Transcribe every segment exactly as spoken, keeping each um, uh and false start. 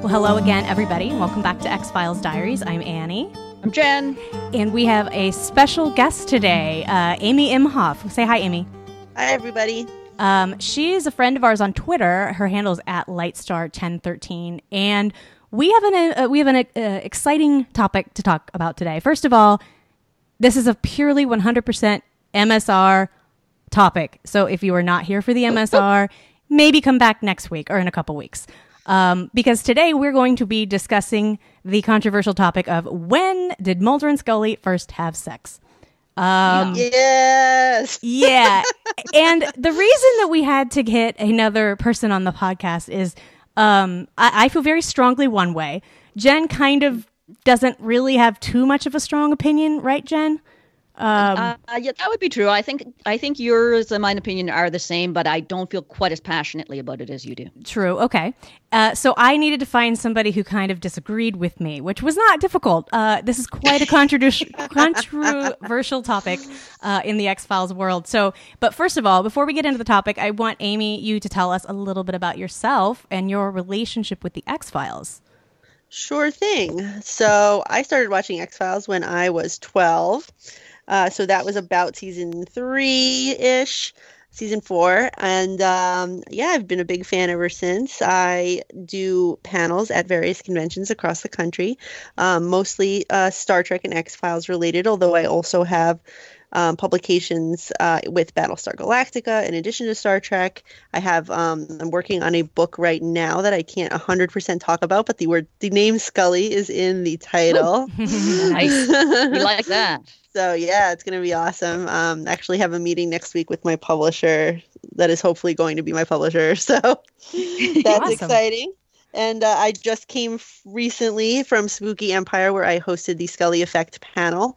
hello again, everybody, and welcome back to X-Files Diaries. I'm Annie. I'm Jen. And we have a special guest today, uh, Amy Imhoff. Say hi, Amy. Hi, everybody. Um, she is a friend of ours on Twitter. Her handle is at Lightstar ten thirteen, and we have an uh, we have an uh, exciting topic to talk about today. First of all, this is a purely one hundred percent M S R topic. So if you are not here for the M S R, maybe come back next week or in a couple weeks. Um, because today we're going to be discussing the controversial topic of when did Mulder and Scully first have sex? Um, yes. Yeah. And the reason that we had to get another person on the podcast is um, I, I feel very strongly one way. Jen kind of doesn't really have too much of a strong opinion, right, Jen? Um, uh, yeah, that would be true. I think I think yours and my opinion are the same, but I don't feel quite as passionately about it as you do. True. Okay. Uh, so I needed to find somebody who kind of disagreed with me, which was not difficult. Uh, this is quite a controversial controversial topic uh, in the X-Files world. So, but first of all, before we get into the topic, I want Amy, you to tell us a little bit about yourself and your relationship with the X-Files. Sure thing. So I started watching X-Files when I was twelve. Uh, so that was about season three-ish, season four. And um, yeah, I've been a big fan ever since. I do panels at various conventions across the country, um, mostly uh, Star Trek and X-Files related, although I also have um, publications uh, with Battlestar Galactica. In addition to Star Trek, I have, um, I'm working on a book right now that I can't one hundred percent talk about, but the word, the name Scully is in the title. Nice. You like that. So yeah, it's going to be awesome. Um, actually have a meeting next week with my publisher that is hopefully going to be my publisher. So that's Awesome. Exciting. And uh, I just came f- recently from Spooky Empire where I hosted the Scully Effect panel.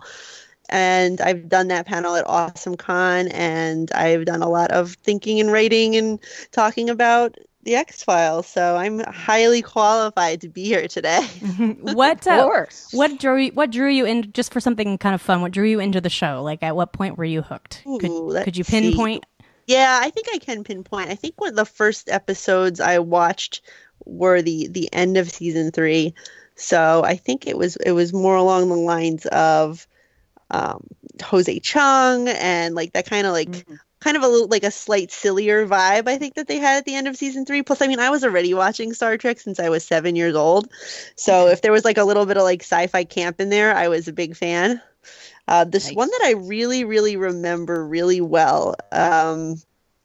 And I've done that panel at Awesome Con, and I've done a lot of thinking and writing and talking about the X-Files, so I'm highly qualified to be here today. What uh, what drew you, what drew you in, just for something kind of fun? What drew you into the show? Like, at what point were you hooked? Could, Ooh, could you pinpoint? See. Yeah, I think I can pinpoint. I think one of the first episodes I watched were the the end of season three, so I think it was it was more along the lines of um, Jose Chung and like that kind of like. Mm-hmm. kind of a little, like a slight sillier vibe, I think, that they had at the end of season three. Plus, I mean, I was already watching Star Trek since I was seven years old. So if there was like a little bit of like sci-fi camp in there, I was a big fan. Uh, this nice. One that I really, really remember really well um,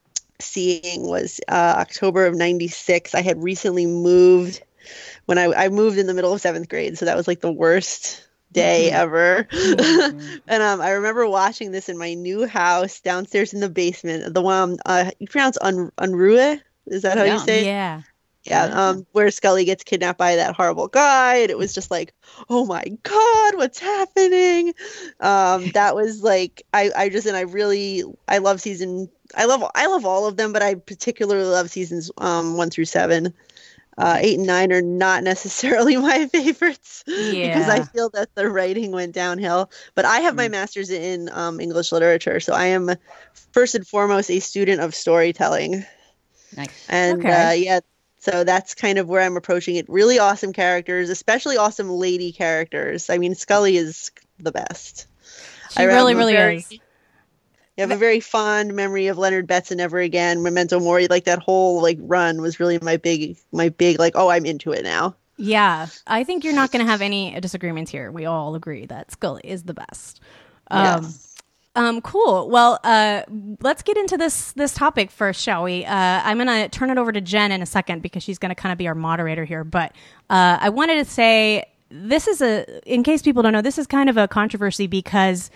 seeing was uh, October of ninety-six. I had recently moved when I, I moved in the middle of seventh grade. So that was like the worst day ever. Mm-hmm. And um, I remember watching this in my new house downstairs in the basement. The one uh, you pronounce Un- Unruhe? Is that how yeah. you say it? Yeah. Yeah. Um, where Scully gets kidnapped by that horrible guy, and it was just like, oh my god, what's happening? Um, that was like, I, I just and I really I love season. I love I love all of them, but I particularly love seasons um one through seven. Uh, eight and nine are not necessarily my favorites yeah. because I feel that the writing went downhill. But I have my master's in um, English literature, so I am first and foremost a student of storytelling. Nice. And okay. uh, yeah, so that's kind of where I'm approaching it. Really awesome characters, especially awesome lady characters. I mean, Scully is the best. She I really, really very, is. You have a very fond memory of Leonard Betts and Never Again, Memento Mori. Like that whole like run was really my big, my big like. Oh, I'm into it now. Yeah, I think you're not going to have any disagreements here. We all agree that Scully is the best. Um, yes. Um, cool. Well, uh, let's get into this this topic first, shall we? Uh, I'm going to turn it over to Jen in a second because she's going to kind of be our moderator here. But uh, I wanted to say this is a, in case people don't know, this is kind of a controversy because.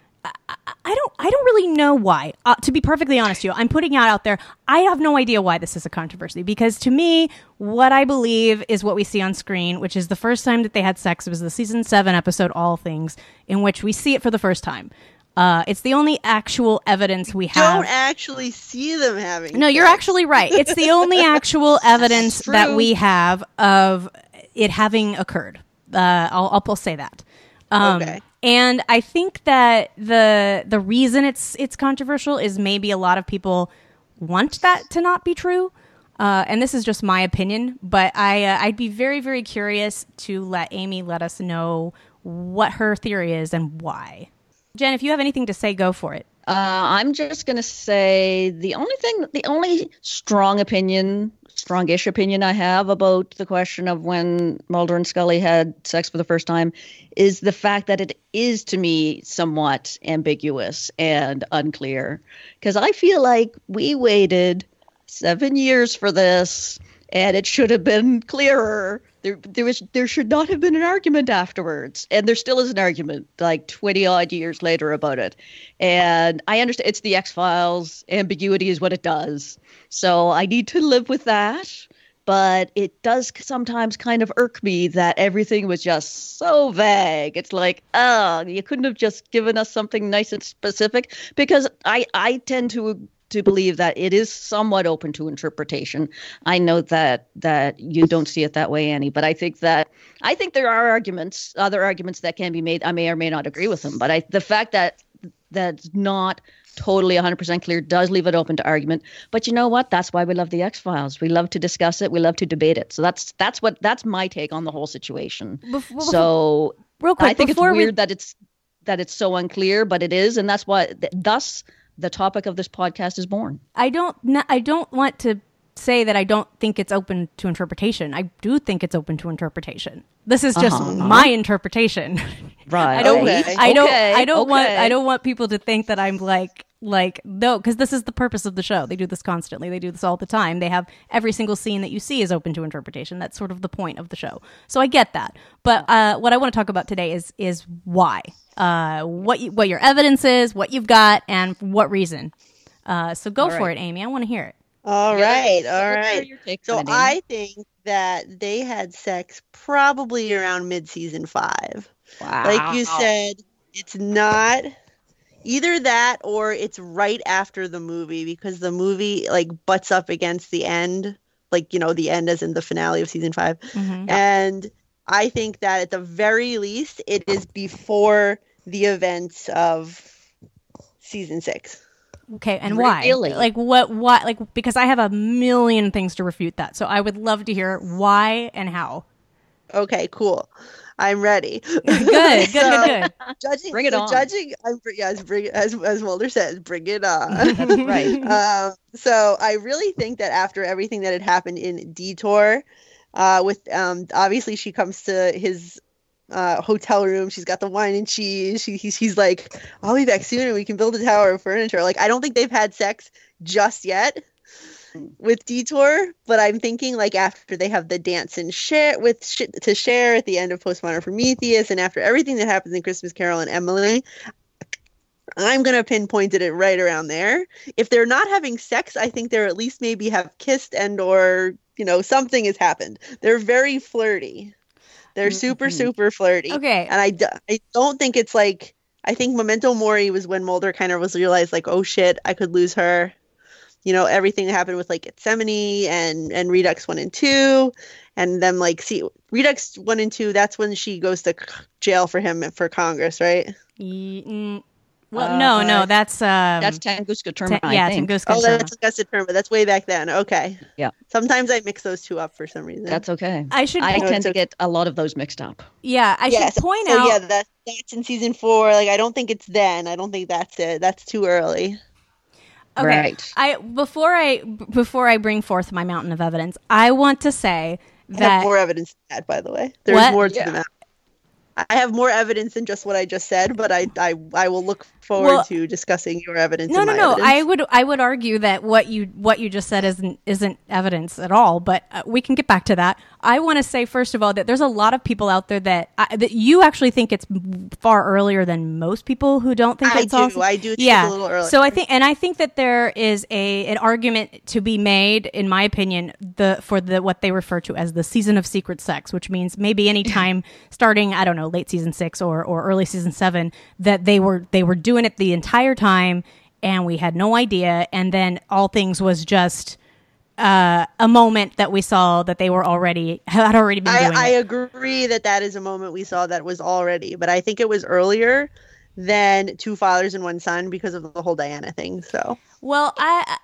I, I don't I don't really know why. Uh, to be perfectly honest with you, I'm putting out out there, I have no idea why this is a controversy. Because to me, what I believe is what we see on screen, which is the first time that they had sex. It was the season seven episode, All Things, in which we see it for the first time. Uh, it's the only actual evidence we have. Don't actually see them having No, sex. You're actually right. It's the only actual evidence that we have of it having occurred. Uh, I'll, I'll say that. Um, okay. And I think that the the reason it's it's controversial is maybe a lot of people want that to not be true. uh, and this is just my opinion, but I uh, I'd be very very curious to let Amy let us know what her theory is and why. Jen, if you have anything to say, go for it. Uh, I'm just going to say the only thing, the only strong opinion, strongish opinion I have about the question of when Mulder and Scully had sex for the first time is the fact that it is, to me, somewhat ambiguous and unclear. Because I feel like we waited seven years for this, and it should have been clearer. There, there was, there should not have been an argument afterwards, and there still is an argument, like twenty odd years later, about it. And I understand it's the X-Files. Ambiguity is what it does, so I need to live with that. But it does sometimes kind of irk me that everything was just so vague. It's like, oh, you couldn't have just given us something nice and specific, because I, I tend to. to believe that it is somewhat open to interpretation. I know that that you don't see it that way, Annie, but I think that I think there are arguments, other arguments that can be made. I may or may not agree with them, but I, the fact that that's not totally one hundred percent clear does leave it open to argument. But you know what? That's why we love the X-Files. We love to discuss it. We love to debate it. So that's that's what that's my take on the whole situation. Before, so real quick, I think it's weird we... that it's that it's so unclear, but it is, and that's why th- thus. the topic of this podcast is born. I don't I don't want to say that I don't think it's open to interpretation. I do think it's open to interpretation. This is just uh-huh. my interpretation. Right. I don't okay. I don't okay. I don't okay. want I don't want people to think that I'm like like no, because this is the purpose of the show. They do this constantly. They do this all the time. They have every single scene that you see is open to interpretation. That's sort of the point of the show. So I get that. But uh, what I want to talk about today is is why. Uh, what you, what your evidence is, what you've got, and what reason. Uh, so go all for right. it, Amy. I want to hear it. All yeah, right, so all right. So I think that they had sex probably around mid-season five. Wow. Like you said, it's not either that or it's right after the movie, because the movie like butts up against the end, like, you know, the end as in the finale of season five. Mm-hmm. And I think that at the very least, it is before the events of season six. Okay, and why? Really? Like what? What? Like because I have a million things to refute that. So I would love to hear why and how. Okay, cool. I'm ready. Good, good, so, good, good. Judging, bring it so on. Judging, I'm, yes, bring as as Mulder says, bring it on. Right. Um, so I really think that after everything that had happened in Detour, uh, with um, obviously she comes to his uh, hotel room. She's got the wine and cheese. She, he's he's like, I'll be back soon and we can build a tower of furniture. Like I don't think they've had sex just yet with Detour, but I'm thinking like after they have the dance and share with sh- to share at the end of Postmodern Prometheus, and after everything that happens in Christmas Carol and Emily, I'm gonna pinpoint it right around there. If they're not having sex, I think they're at least maybe have kissed and or you know something has happened. They're very flirty. They're super mm-hmm. super flirty. Okay, and I, d- I don't think it's like I think Memento Mori was when Mulder kind of was realized like, oh shit, I could lose her. You know, everything that happened with like Gethsemane and, and Redux one and two, and then like see Redux one and two. That's when she goes to jail for him for Congress, right? Mm, well, uh, no, no, that's um, that's Tunguska Terma. Ta- yeah, I think. Tunguska Oh, Terma. that's Tunguska Terma. That's way back then. Okay. Yeah. Sometimes I mix those two up for some reason. That's okay. I should. I po- tend to get a lot of those mixed up. Yeah, I yes. should point so, out. Yeah, that, that's in season four. Like, I don't think it's then. I don't think that's it. That's too early. Okay. Right. I before I before I bring forth my mountain of evidence, I want to say that I have more evidence than that, by the way. There's What? more to Yeah. the mountain. I have more evidence than just what I just said, but I I, I will look forward Well, to discussing your evidence. no, and no, my no. evidence. I would I would argue that what you what you just said isn't isn't evidence at all. But uh, we can get back to that. I want to say first of all that there's a lot of people out there that uh, that you actually think it's far earlier than most people who don't think I it's do. awesome. I do think yeah. it's a little early. So I think, and I think that there is a an argument to be made, in my opinion, the for the what they refer to as the season of secret sex, which means maybe any time starting, I don't know, late season six or or early season seven, that they were they were doing it the entire time, and we had no idea, and then All Things was just uh, a moment that we saw that they were already had already been doing. I, I it. agree that that is a moment we saw that was already, but I think it was earlier than Two Fathers and One Son because of the whole Diana thing. So Well, I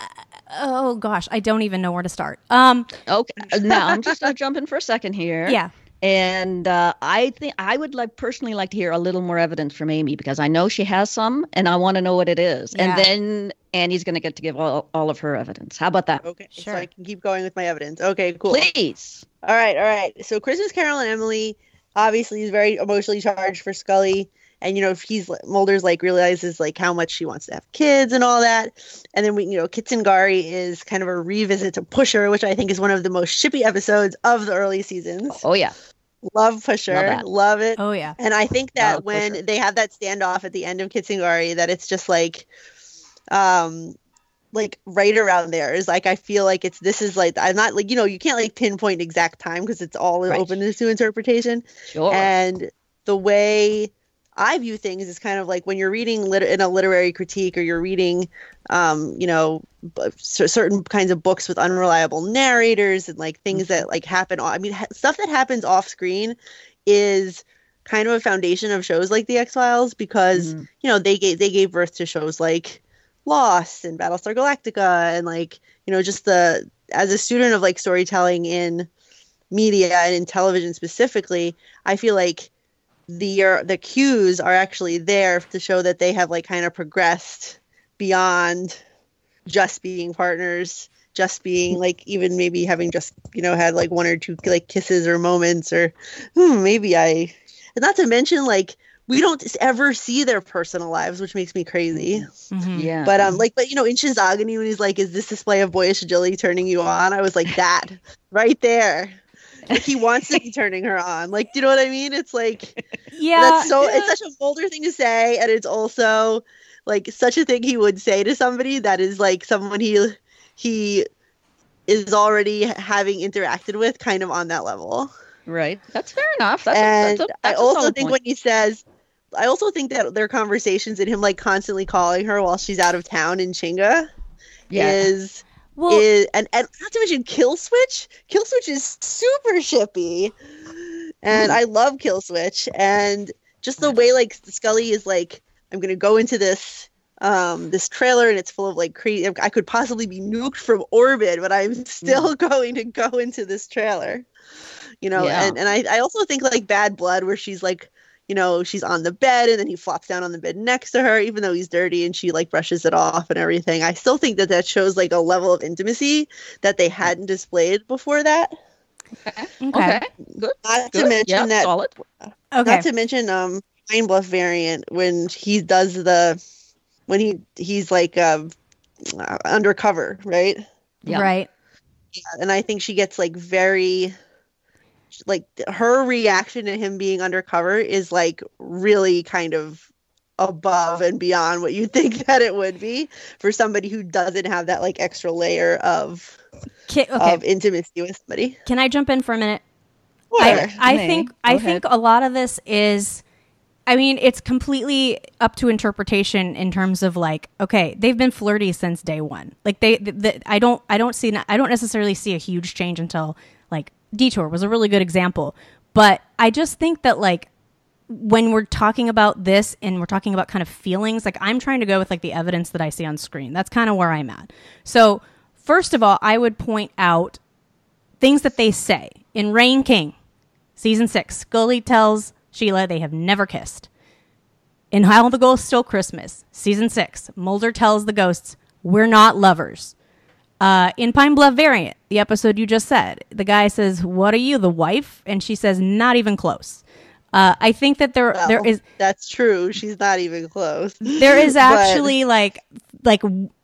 Oh gosh, I don't even know where to start. Um, Okay, now I'm just going to jump in for a second here. yeah. And uh, I think I would like personally like to hear a little more evidence from Amy because I know she has some, and I want to know what it is. Yeah. And then Annie's going to get to give all, all of her evidence. How about that? Okay, Sure. so I can keep going with my evidence. Okay, cool. Please. All right, all right. So Christmas Carol and Emily obviously is very emotionally charged for Scully. And, you know, he's Mulder's like realizes like how much she wants to have kids and all that. And then we, you know, Kitsungari is kind of a revisit to Pusher, which I think is one of the most shippy episodes of the early seasons. Oh, yeah. Love Pusher. Love Love, it. Oh yeah. And I think that Love when Pusher. they have that standoff at the end of Kitsungari, that it's just like, um, like right around there is like I feel like it's this is like I'm not like you know you can't like pinpoint exact time because it's all Right. open to interpretation. Sure. And the way I view things is kind of like when you're reading lit- in a literary critique or you're reading, um, you know, b- cer- certain kinds of books with unreliable narrators and like things that like happen. I mean, ha- stuff that happens off screen is kind of a foundation of shows like the X-Files because Mhm. you know they gave they gave birth to shows like Lost and Battlestar Galactica and like you know just the as a student of like storytelling in media and in television specifically, I feel like the uh, the cues are actually there to show that they have like kind of progressed beyond just being partners, just being like even maybe having just you know had like one or two like kisses or moments or hmm, maybe I and not to mention like we don't ever see their personal lives, which makes me crazy. Mhm. Yeah. But um, like, but you know, in Shinzagani when he's like, "Is this display of boyish agility turning you on?" I was like, "That right there." Like he wants to be turning her on. Like, do you know what I mean? It's like Yeah. that's so. It's such a Mulder thing to say, and it's also like such a thing he would say to somebody that is like someone he he is already having interacted with, kind of on that level. Right. That's fair enough. That's And a, that's a, that's I a also solid think point. when he says, I also think that their conversations and him like constantly calling her while she's out of town in Chinga Yeah. is well, is and, and not to mention Kill Switch. Kill Switch is super shippy, and Mm. I love Kill Switch and just the way like Scully is like, I'm gonna go into this um this trailer and it's full of like crazy. I could possibly be nuked from orbit, but I'm still going to go into this trailer. You know, Yeah. and, and I, I also think like Bad Blood where she's like, you know, she's on the bed and then he flops down on the bed next to her, even though he's dirty and she like brushes it off and everything. I still think that that shows like a level of intimacy that they hadn't displayed before that. Okay. Okay. Okay. Good. Not to Good. mention Yeah, that, solid. okay. not to mention um Pine Bluff variant when he does the, when he he's like um, uh, undercover, right? Yeah. Right. And I think she gets like very like her reaction to him being undercover is like really kind of above and beyond what you think that it would be for somebody who doesn't have that like extra layer of Ki- okay. of intimacy with somebody. Can I jump in for a minute? Sure. I, I May. think Go I ahead. think a lot of this is, I mean, it's completely up to interpretation in terms of like, okay, they've been flirty since day one. Like they, the, the, I don't, I don't see, I don't necessarily see a huge change until like Detour was a really good example. But I just think that like when we're talking about this and we're talking about kind of feelings, like I'm trying to go with like the evidence that I see on screen. That's kind of where I'm at. So first of all, I would point out things that they say in Rain King, season six. Scully tells Sheila they have never kissed. In How the Ghosts Stole Christmas, season six, Mulder tells the ghosts, we're not lovers. Uh, in Pine Bluff variant, the episode you just said, the guy says, what are you, the wife? And she says, not even close. Uh, I think that there Well, there is that's true. She's not even close. there is But- actually like like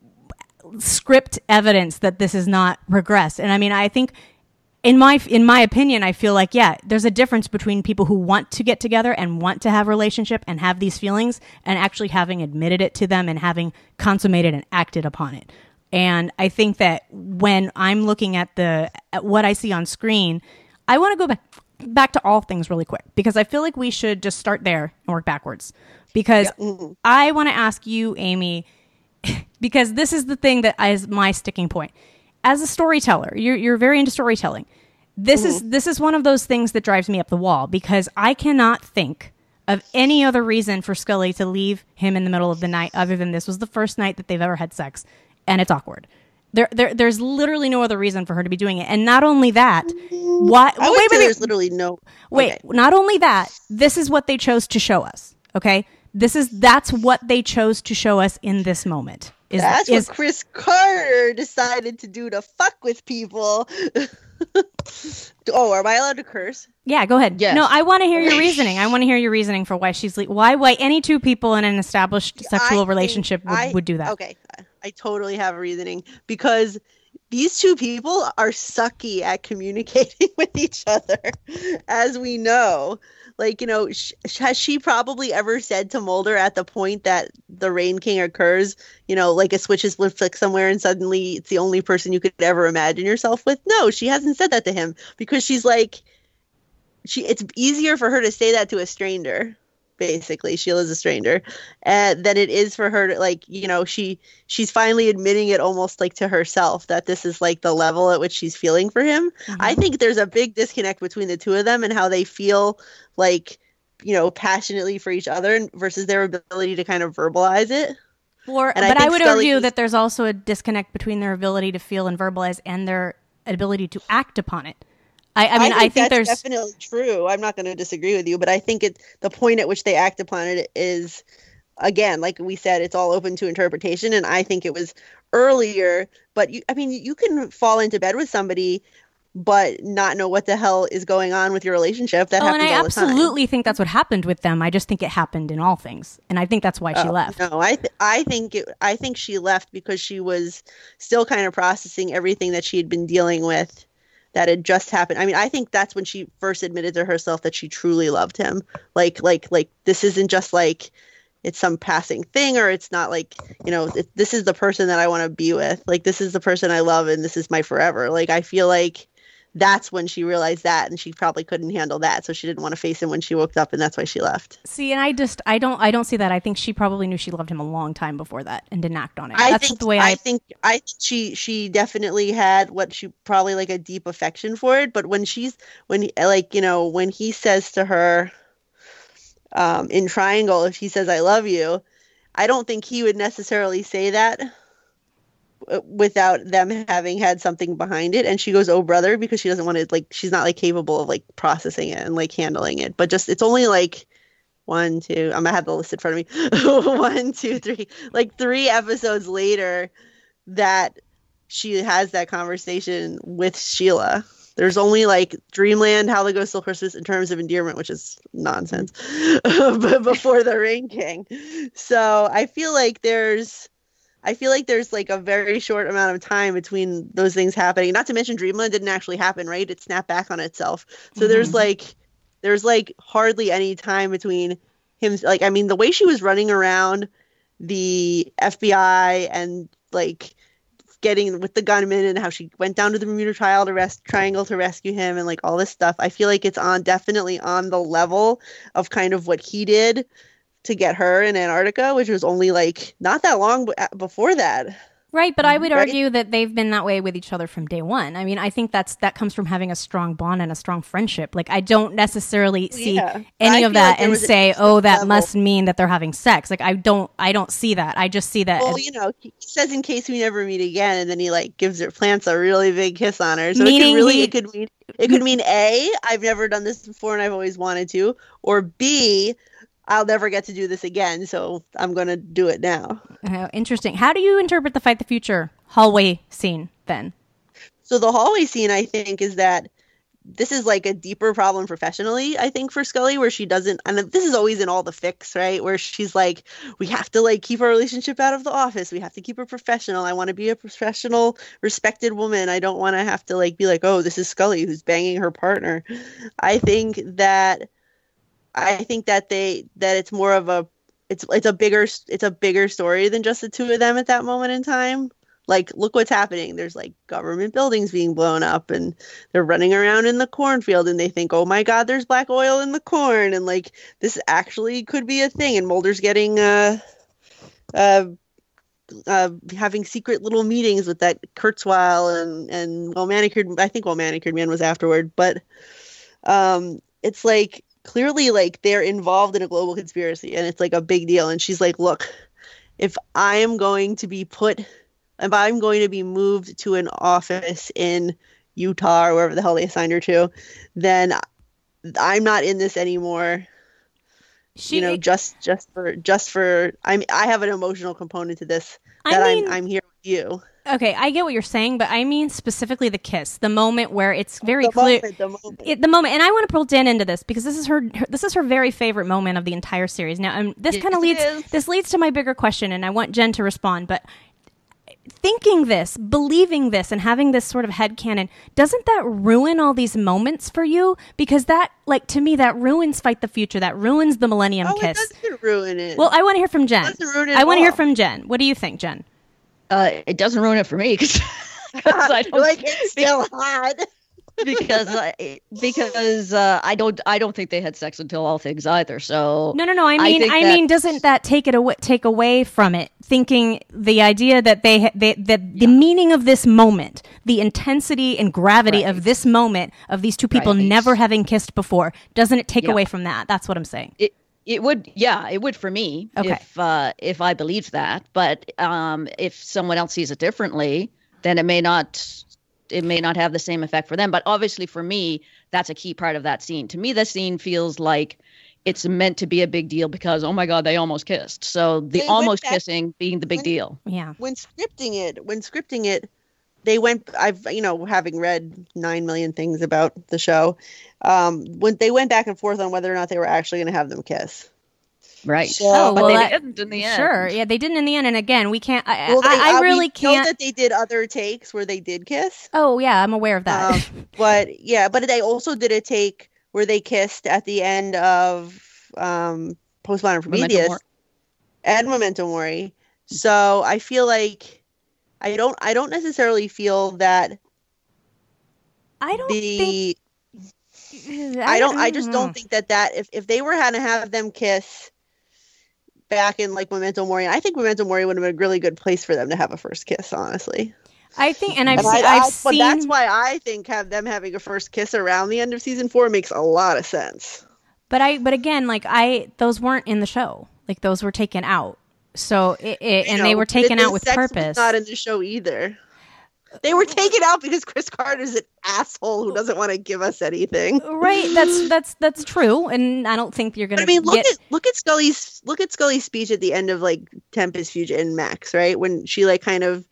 script evidence that this is not regressed. And I mean, I think in my in my opinion, I feel like yeah, there's a difference between people who want to get together and want to have a relationship and have these feelings and actually having admitted it to them and having consummated and acted upon it. And I think that when I'm looking at the at what I see on screen, I want to go back back to all things really quick because I feel like we should just start there and work backwards. Because I want to ask you, Amy, because this is the thing that is my sticking point. As a storyteller, you're you're very into storytelling. This mm-hmm. is this is one of those things that drives me up the wall because I cannot think of any other reason for Scully to leave him in the middle of the night other than this was the first night that they've ever had sex and it's awkward. There, there, there's literally no other reason for her to be doing it. And not only that, why? I would wait, say wait, there's wait, literally no. wait. Okay. Not only that, this is what they chose to show us. Okay, this is that's what they chose to show us in this moment. Is, That's is, what Chris Carter decided to do to fuck with people. Oh, am I allowed to curse? Yeah, go ahead. Yes. No, I want to hear your reasoning. I want to hear your reasoning for why she's le- why why any two people in an established sexual I think relationship would, I- would do that. Okay, I totally have a reasoning because these two people are sucky at communicating with each other, as we know. Like, you know, sh- has she probably ever said to Mulder at the point that the Rain King occurs, you know, like a switch is flicked somewhere and suddenly it's the only person you could ever imagine yourself with? No, she hasn't said that to him because she's like, she. It's easier for her to say that to a stranger. Basically, Sheila's a stranger, uh, than it is for her to, like, you know, she she's finally admitting it almost like to herself that this is like the level at which she's feeling for him. Mhm. I think there's a big disconnect between the two of them and how they feel like, you know, passionately for each other versus their ability to kind of verbalize it. Or, And I but I, think would Scully argue is- that there's also a disconnect between their ability to feel and verbalize and their ability to act upon it. I, I mean, I think, that's there's definitely true. I'm not going to disagree with you, but I think it the point at which they act upon it is, again, like we said, it's all open to interpretation. And I think it was earlier. But you, I mean, you can fall into bed with somebody, but not know what the hell is going on with your relationship. That oh, and happens I all the time. absolutely think that's what happened with them. I just think it happened in all things, and I think that's why she Oh, left. No, I th- I think it, I think she left because she was still kind of processing everything that she had been dealing with that had just happened. I mean, I think that's when she first admitted to herself that she truly loved him. Like, like, like this isn't just like it's some passing thing, or it's not like, you know, it, this is the person that I want to be with. Like, this is the person I love, and this is my forever. Like, I feel like that's when she realized that, and she probably couldn't handle that, so she didn't want to face him when she woke up, and that's why she left. See, and I just I don't I don't see that. I think she probably knew she loved him a long time before that and didn't act on it. I That's think the way I, I. think I she she definitely had what she probably like a deep affection for it. But when she's when he, like you know when he says to her, um, in Triangle, if he says I love you, I don't think he would necessarily say that without them having had something behind it. And she goes, oh brother, because she doesn't want to, like, she's not like capable of like processing it and like handling it. But just it's only like one, two, I'm gonna have the list in front of me. One, two, three, like three episodes later that she has that conversation with Sheila. There's only like Dreamland, How the Ghost Stole Christmas in terms of endearment, which is nonsense, but before the Rain King. So I feel like there's I feel like there's like a very short amount of time between those things happening. Not to mention Dreamland didn't actually happen, right? It snapped back on itself. So Mhm. there's like there's like hardly any time between him. Like, I mean, the way she was running around the F B I and like getting with the gunman and how she went down to the Bermuda Trial to rest Triangle to rescue him and like all this stuff. I feel like it's on definitely on the level of kind of what he did to get her in Antarctica, which was only like not that long b- before that. Right, but I would Right? argue that they've been that way with each other from day one. I mean, I think that's that comes from having a strong bond and a strong friendship. Like, I don't necessarily see Yeah. any I of feel that like there and was an say, extra "Oh, that level." must mean that they're having sex." Like, I don't, I don't see that. I just see that. Well, as- you know, he says in case we never meet again, and then he like gives her plants a really big kiss on her. So it Meaning could really he- it could mean it could mean A, I've never done this before and I've always wanted to, or B, I'll never get to do this again, so I'm gonna do it now. uh, interesting. How do you interpret the Fight the Future hallway scene then? So the hallway scene, I think, is that this is like a deeper problem professionally, I think, for Scully, where she doesn't, and this is always in all the fics, right? Where she's like, we have to like keep our relationship out of the office. We have to keep her professional. I want to be a professional, respected woman. I don't want to have to like be like, oh, this is Scully who's banging her partner. I think that, I think that they, that it's more of a, it's, it's a bigger, it's a bigger story than just the two of them at that moment in time. Like, look what's happening. There's like government buildings being blown up and they're running around in the cornfield and they think, oh my God, there's black oil in the corn. And like, this actually could be a thing. And Mulder's getting, uh, uh, uh, having secret little meetings with that Kurzweil and, and well manicured, I think well manicured man was afterward, but, um, it's like clearly like they're involved in a global conspiracy and it's like a big deal. And she's like, look, if I am going to be put if I'm going to be moved to an office in Utah or wherever the hell they assigned her to, then I'm not in this anymore. She, you know, just just for just for I'm I have an emotional component to this that I mean, I'm I'm here with you. Okay, I get what you're saying, but I mean specifically the kiss, the moment where it's very the clear, moment, the moment. It, the moment, and I want to pull Dan into this because this is her, her this is her very favorite moment of the entire series. Now, um, this Yes, kind of it leads is. this leads to my bigger question, and I want Jen to respond, but. Thinking this, believing this, and having this sort of headcanon, doesn't that ruin all these moments for you? Because that, like, to me, that ruins Fight the Future. That ruins the Millennium Oh, Kiss. it doesn't ruin it. Well, I want to hear from Jen. It doesn't ruin it I at want to hear all. from Jen. What do you think, Jen? Uh, it doesn't ruin it for me because I don't like it's still hot. because I, because uh, I don't I don't think they had sex until All Things either. So No, no, no. I I mean, think I, that- mean, doesn't that take it away, take away from it? Thinking the idea that they, ha- they that the meaning of this moment, the intensity and gravity Right. of this moment of these two people Right. never having kissed before, doesn't it take Yeah. away from that? That's what I'm saying. it it would yeah it would for me Okay. if uh, if I believed that. But um, if someone else sees it differently, then it may not it may not have the same effect for them. But obviously for me, that's a key part of that scene. To me, the scene feels like it's meant to be a big deal because, oh my God, they almost kissed. So the They went almost back- kissing being the big when- deal. Yeah. When scripting it, when scripting it, they went. I've you know having read nine million things about the show, um, when they went back and forth on whether or not they were actually going to have them kiss. Right. So- Oh, but well, they that- didn't in the end. Sure. Yeah, they didn't in the end. And again, we can't. I, Well, they, I, I uh, really we know can't. that they did other takes where they did kiss. Oh yeah, I'm aware of that. Um, but yeah, but they also did a take where they kissed at the end of um, Postmodern Memento Prometheus Mori. and Memento Mori. So I feel like I don't I don't necessarily feel that I don't the think. I don't I just know. don't think that that if, if they were going to have them kiss back in like Memento Mori, I think Memento Mori would have been a really good place for them to have a first kiss, honestly. I think, and I've And seen. I- I've I- But seen. that's why I think have them having a first kiss around the end of season four makes a lot of sense. But I, but again, like I, those weren't in the show. Like those were taken out. So it, it You and know, they were but taken the out with sex was purpose. not in the show either. They were taken out because Chris Carter's an asshole who doesn't want to give us anything. Right. That's that's that's true. And I don't think you're gonna. But I mean, look get, at look at Scully's look at Scully's speech at the end of like Tempest, Fusion, and Max, right? When she like kind of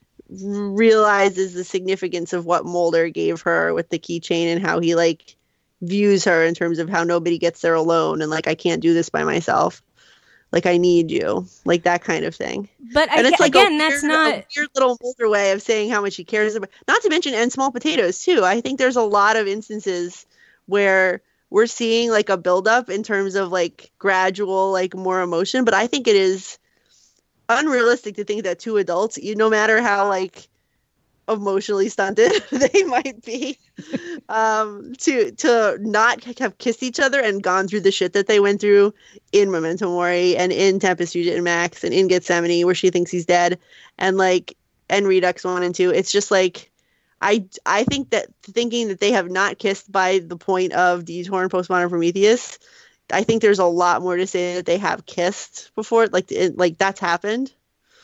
realizes the significance of what Mulder gave her with the keychain and how he like views her in terms of how nobody gets there alone and like I can't do this by myself. Like I need you, like that kind of thing. But I, And it's like again, a that's weird, not. a weird little Mulder way of saying how much he cares about. Not to mention, and small potatoes too. I think there's a lot of instances where we're seeing like a buildup in terms of like gradual, like more emotion. But I think it is unrealistic to think that two adults, you no matter how like emotionally stunted they might be, um, to to not have kissed each other and gone through the shit that they went through in Memento Mori and in Tempest, Fugit and Max and in Gethsemane where she thinks he's dead and like and Redux one and two. It's just like I I think that thinking that they have not kissed by the point of Detour and Postmodern Prometheus, I think there's a lot more to say that they have kissed before, like it, like that's happened.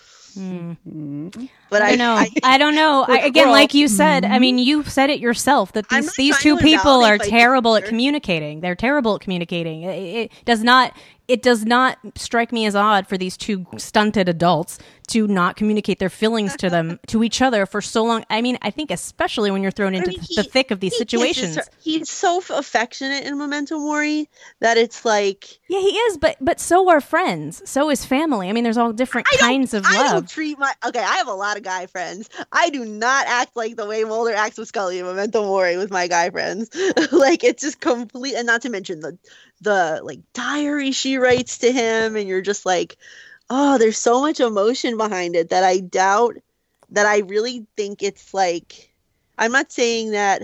Hmm. But I I don't know. I, I, don't know. I, We're- again, we're all- like you said, I mean, you said it yourself that I'm these not these trying two to people are invalidate Fight the terrible at Future. communicating. They're terrible at communicating. It, it does not. It does not strike me as odd for these two stunted adults to not communicate their feelings to them to each other for so long. I mean, I think especially when you're thrown into I mean, the he- thick of these he kisses situations. her. He's so f- affectionate in Memento Mori that it's like Yeah, he is, but but so are friends. So is family. I mean, there's all different I don't- kinds of I love. don't treat my okay. I have a lot of guy friends. I do not act like the way Mulder acts with Scully in Memento Mori with my guy friends. Like it's just complete, and not to mention the the like diary she writes to him, and you're just like, oh, there's so much emotion behind it that I doubt that I really think it's like. I'm not saying that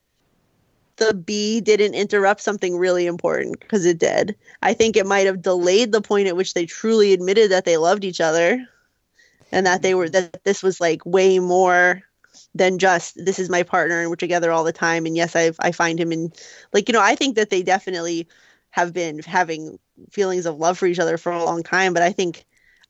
the bee didn't interrupt something really important because it did. I think it might have delayed the point at which they truly admitted that they loved each other and that they were that this was like way more than just this is my partner and we're together all the time and yes I I find him in like you know I think that they definitely have been having feelings of love for each other for a long time, but I think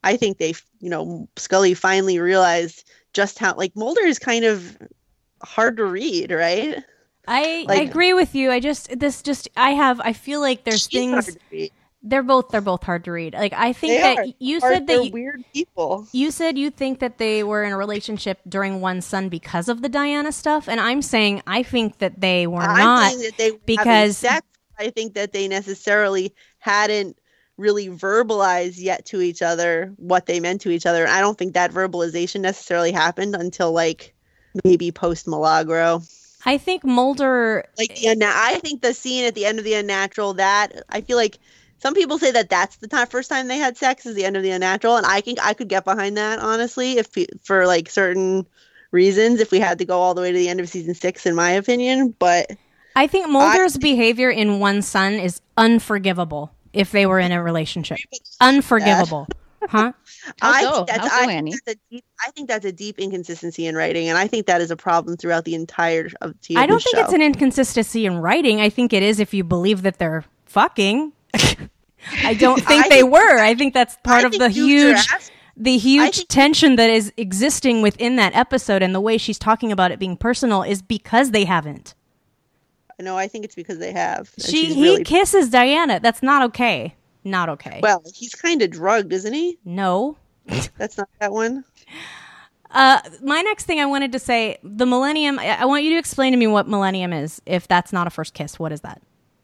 I think they, you know, Scully finally realized just how, like, Mulder is kind of hard to read, right? I, Like- I agree with you. I just this just I have I feel like there's She's hard things to read. they're both they're both hard to read. Like I think They that are. you Hard- said they're that you, weird people. you said you think that they were in a relationship during One Son because of the Diana stuff, and I'm saying I think that they were I'm not saying that they were having because sex. I think that they necessarily hadn't really verbalized yet to each other what they meant to each other. I don't think that verbalization necessarily happened until like maybe post Milagro. I think Mulder Like the unna- I think the scene at the end of the Unnatural, that I feel like some people say that that's the time, first time they had sex is the end of the Unnatural, and I think I could get behind that honestly if for like certain reasons if we had to go all the way to the end of season six in my opinion. But I think Mulder's behavior in One Son is unforgivable if they were in a relationship. Unforgivable. Huh? How I so? think that's, How so, I, think Annie? that's a deep, I think that's a deep inconsistency in writing, and I think that is a problem throughout the entire of the I don't think show. it's an inconsistency in writing. I think it is if you believe that they're fucking. I don't think I they think- were. I think that's part I of think the dudes are huge ass- the huge think- tension that is existing within that episode, and the way she's talking about it being personal is because they haven't. No, I think it's because they have. And She she's he really, kisses Diana. That's not okay. Not okay. well, he's kind of drugged, isn't he? No. That's not that one. Uh, my next thing I wanted to say, the Millennium. I, I want you to explain to me what Millennium is. If that's not a first kiss, what is that?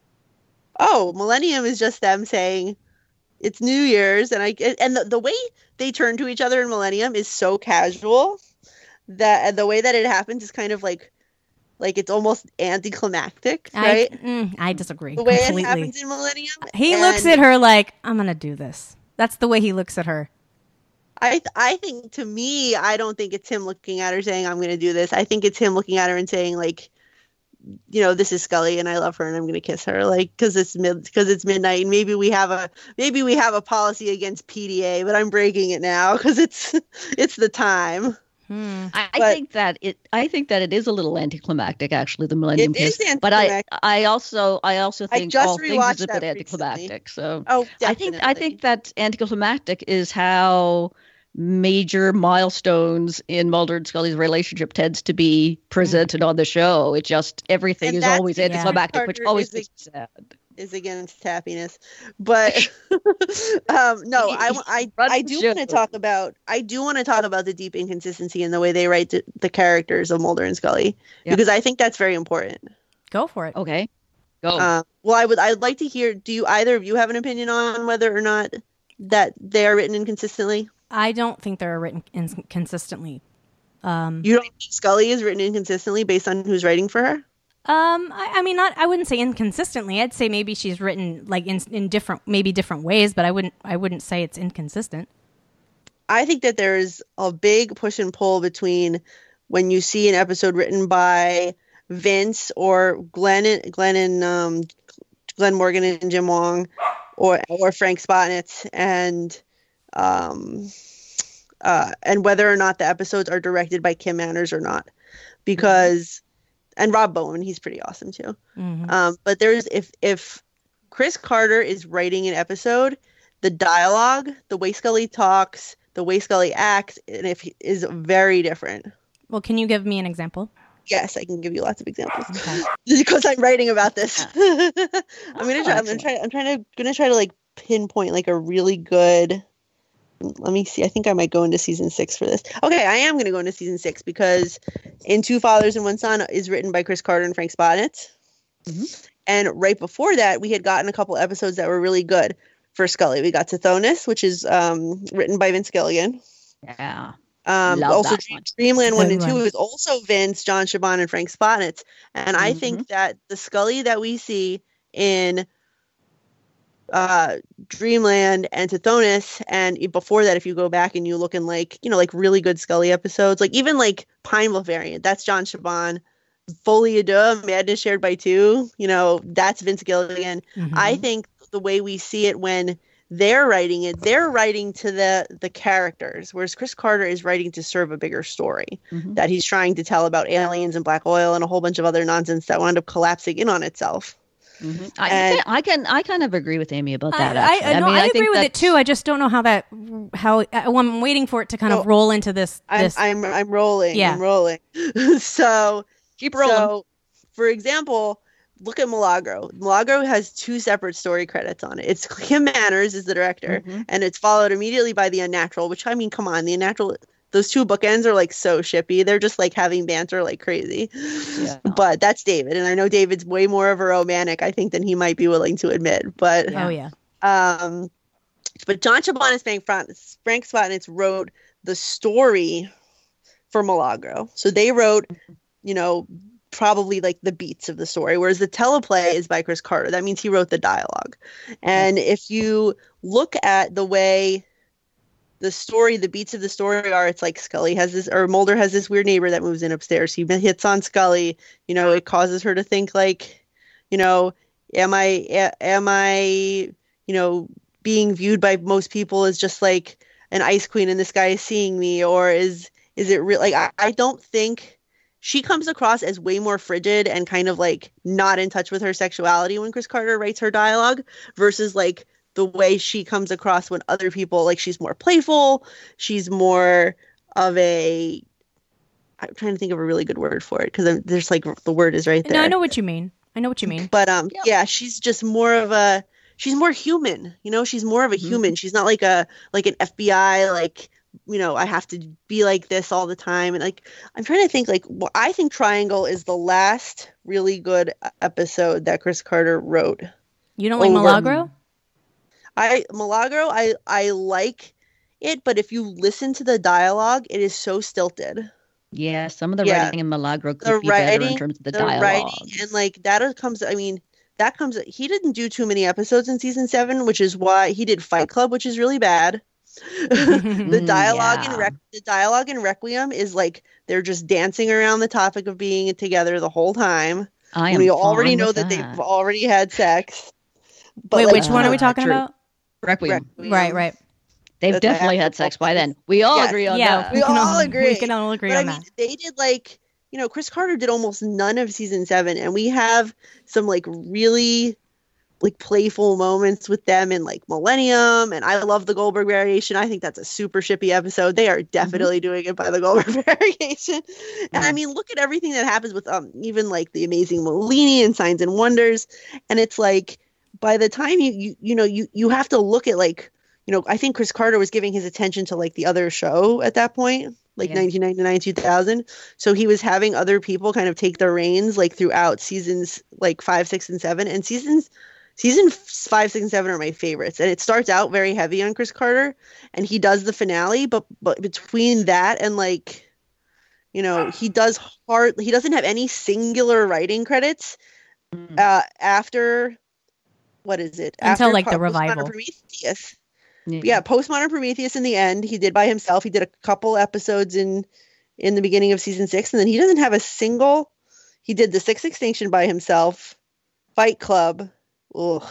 Oh, Millennium is just them saying it's New Year's, and I and the, the way they turn to each other in Millennium is so casual that and the way that it happens is kind of like like it's almost anticlimactic, right? I, mm, I disagree The way completely. it happens in Millennium. He and looks at her like, I'm gonna do this. That's the way he looks at her. I I think to me, I don't think it's him looking at her saying I'm going to do this. I think it's him looking at her and saying like, you know, this is Scully and I love her and I'm going to kiss her, like because it's mid because it's midnight and maybe we have a maybe we have a policy against P D A, but I'm breaking it now because it's it's the time. Hmm. I, I But- think that it. I think that it is a little anticlimactic, actually, the Millennium It is Kiss. But I, anticlimactic. I also, I also I think just all things rewatched is a bit that anticlimactic. So Oh, I think, I think that anticlimactic is how major milestones in Mulder and Scully's relationship tends to be presented on the show. It just everything And is that's- always yeah. anticlimactic, which Carter always is makes me sad. is against happiness, but um, no, I, I, Run I the do show. want to talk about I do want to talk about the deep inconsistency in the way they write the, the characters of Mulder and Scully Yeah. because I think that's very important. Go for it. Okay, go. Uh, well, I would I'd like to hear. Do you either of you have an opinion on whether or not that they are written inconsistently? I don't think they're written inconsistently. Um, You don't think Scully is written inconsistently based on who's writing for her? Um, I, I mean, not. I wouldn't say inconsistently. I'd say maybe she's written like in in different, maybe different ways, but I wouldn't. I wouldn't say it's inconsistent. I think that there's a big push and pull between when you see an episode written by Vince or Glenn, and, Glenn and um, Glenn Morgan and Jim Wong, or or Frank Spotnitz, and um, uh, and whether or not the episodes are directed by Kim Manners or not, because. And Rob Bowman, he's pretty awesome too. Mhm. Um, but there's if if Chris Carter is writing an episode, the dialogue, the way Scully talks, the way Scully acts, and if he, is very different. Well, can you give me an example? Yes, I can give you lots of examples Okay. because I'm writing about this. I'm gonna Oh, try. I'm gonna try. I'm trying to gonna try to like pinpoint like a really good. Let me see. I think I might go into season six for this. Okay, I am going to go into season six because In Two Fathers and One Son is written by Chris Carter and Frank Spotnitz. Mhm. And right before that, we had gotten a couple episodes that were really good for Scully. We got Tithonus, which is um, written by Vince Gilligan. Yeah. Um, Love also, that Dream- one. Dreamland one Good and two one. is also Vince, John Chabon, and Frank Spotnitz. And I think that the Scully that we see in uh, Dreamland and Tithonus, and e- before that, if you go back and you look in like, you know, like really good Scully episodes, like even like Pineville variant, that's John Chabon. Folie à Deux, Madness Shared by Two, you know, that's Vince Gilligan. Mhm. I think the way we see it when they're writing it, they're writing to the the characters, whereas Chris Carter is writing to serve a bigger story Mhm. that he's trying to tell about aliens and black oil and a whole bunch of other nonsense that wound up collapsing in on itself. Mm-hmm. I, And- I can I kind of agree with Amy about that. I, actually. I, no, mean, I, think agree with it that's- too. I just don't know how that how I, well, I'm waiting for it to kind No, of roll into this. I'm this I'm I'm rolling. Yeah. I'm rolling. so Keep rolling. So, for example, look at Milagro. Milagro has two separate story credits on it. It's Kim Manners is the director, Mhm. and it's followed immediately by The Unnatural, which, I mean, come on, The Unnatural, those two bookends are like so shippy. They're just like having banter like crazy. Yeah. But that's David, and I know David's way more of a romantic, I think, than he might be willing to admit. But oh yeah, um, but John Chabon and Frank, Frank Spotnitz wrote the story for Milagro. So they wrote, you know, probably like the beats of the story, whereas the teleplay is by Chris Carter. That means he wrote the dialogue. And if you look at the way the story, the beats of the story are, it's like Scully has this, or Mulder has this weird neighbor that moves in upstairs. He hits on Scully. You know, it causes her to think like, you know, am I, a- am I, you know, being viewed by most people as just like an ice queen and this guy is seeing me, or is, is it real? Like, I, I don't think she comes across as way more frigid and kind of like not in touch with her sexuality when Chris Carter writes her dialogue versus like the way she comes across when other people, like, she's more playful. She's more of a, I'm trying to think of a really good word for it because there's like the word is right there. no, I know what you mean. I know what you mean. But um, Yeah. yeah, she's just more of a, she's more human. You know, she's more of a Mhm. human. She's not like a like an F B I, like, you know, I have to be like this all the time. And like, I'm trying to think, like, well, I think Triangle is the last really good episode that Chris Carter wrote. You don't like over- Milagro? I Milagro, I I like it, but if you listen to the dialogue, it is so stilted. Yeah, some of the Yeah. writing in Milagro could The be better in writing, terms of the, the dialogue. writing, and like that comes. I mean, that comes. He didn't do too many episodes in season seven, which is why he did Fight Club, which is really bad. the Mm, dialogue yeah. in Req- the dialogue in Requiem is like they're just dancing around the topic of being together the whole time. I And am we already fine know with that, that they've already had sex. But Wait, like, which one are we uh, talking true. about? Requiem. Requiem. Right, right. They've That- definitely that- had sex by then. We all Yes. agree on Yeah, that. We can all agree. We can all agree But on I mean, that. they did like, you know, Chris Carter did almost none of season seven, and we have some like really like playful moments with them in like Millennium, and I love the Goldberg variation. I think that's a super shippy episode. They are definitely doing it by the Goldberg variation. And I Yeah. mean, look at everything that happens with um even like the Amazing Molini and Signs and Wonders, and it's like by the time you you you know you you have to look at like, you know, I think Chris Carter was giving his attention to like the other show at that point, like Yeah. nineteen ninety-nine, two thousand. So he was having other people kind of take the reins like throughout seasons like five, six, and seven. And seasons season five, six, and seven are my favorites. And it starts out very heavy on Chris Carter, and he does the finale. But but between that and like, you know, he does hard. He doesn't have any singular writing credits Mm. uh, after. What is it? Until, After like, the Postmodern revival. Prometheus. Yeah, Postmodern Prometheus in the end, he did by himself. He did a couple episodes in in the beginning of season six, and then he doesn't have a single. He did the Sixth Extinction by himself, Fight Club, ugh,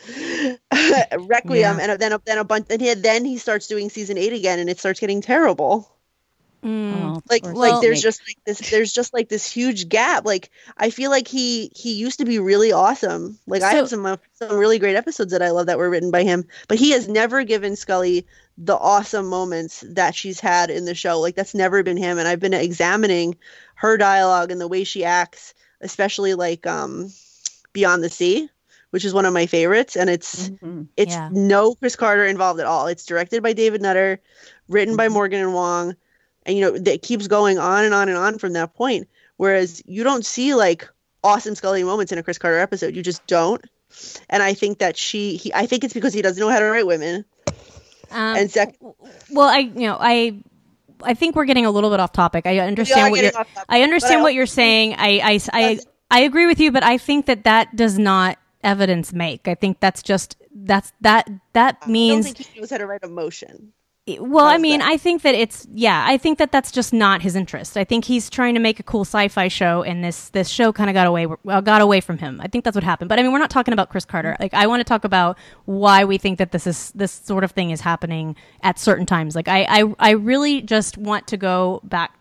Requiem, Yeah. and then a, then a bunch. And he, then he starts doing season eight again, and it starts getting terrible. Mm. Oh, Like poor like Well- there's snake. just like this there's just like this huge gap. Like I feel like he he used to be really awesome. Like I So- have some uh, some really great episodes that I love that were written by him, but he has never given Scully the awesome moments that she's had in the show. Like that's never been him. And I've been examining her dialogue and the way she acts, especially like um Beyond the Sea, which is one of my favorites, and it's Mhm. it's Yeah. no Chris Carter involved at all. It's directed by David Nutter, written by Mhm. Morgan and Wong, and you know that keeps going on and on and on from that point. Whereas you don't see like awesome Scully moments in a Chris Carter episode. You just don't. And I think that she, he, I think it's because he doesn't know how to write women. Um, And second, well, I you know I I think we're getting a little bit off topic. I we are understand what you're getting off topic, I understand but what I you're also saying. I I, I Does- I agree with you, but I think that that does not evidence make. I think that's just that's that that I don't means think he knows how to write emotion. well, I How's mean, that? I think that it's yeah, I think that that's just not his interest. I think he's trying to make a cool sci-fi show, and this this show kind of got away well, got away from him. I think that's what happened. But I mean, we're not talking about Chris Carter. Like, I want to talk about why we think that this is this sort of thing is happening at certain times. Like, I I, I really just want to go back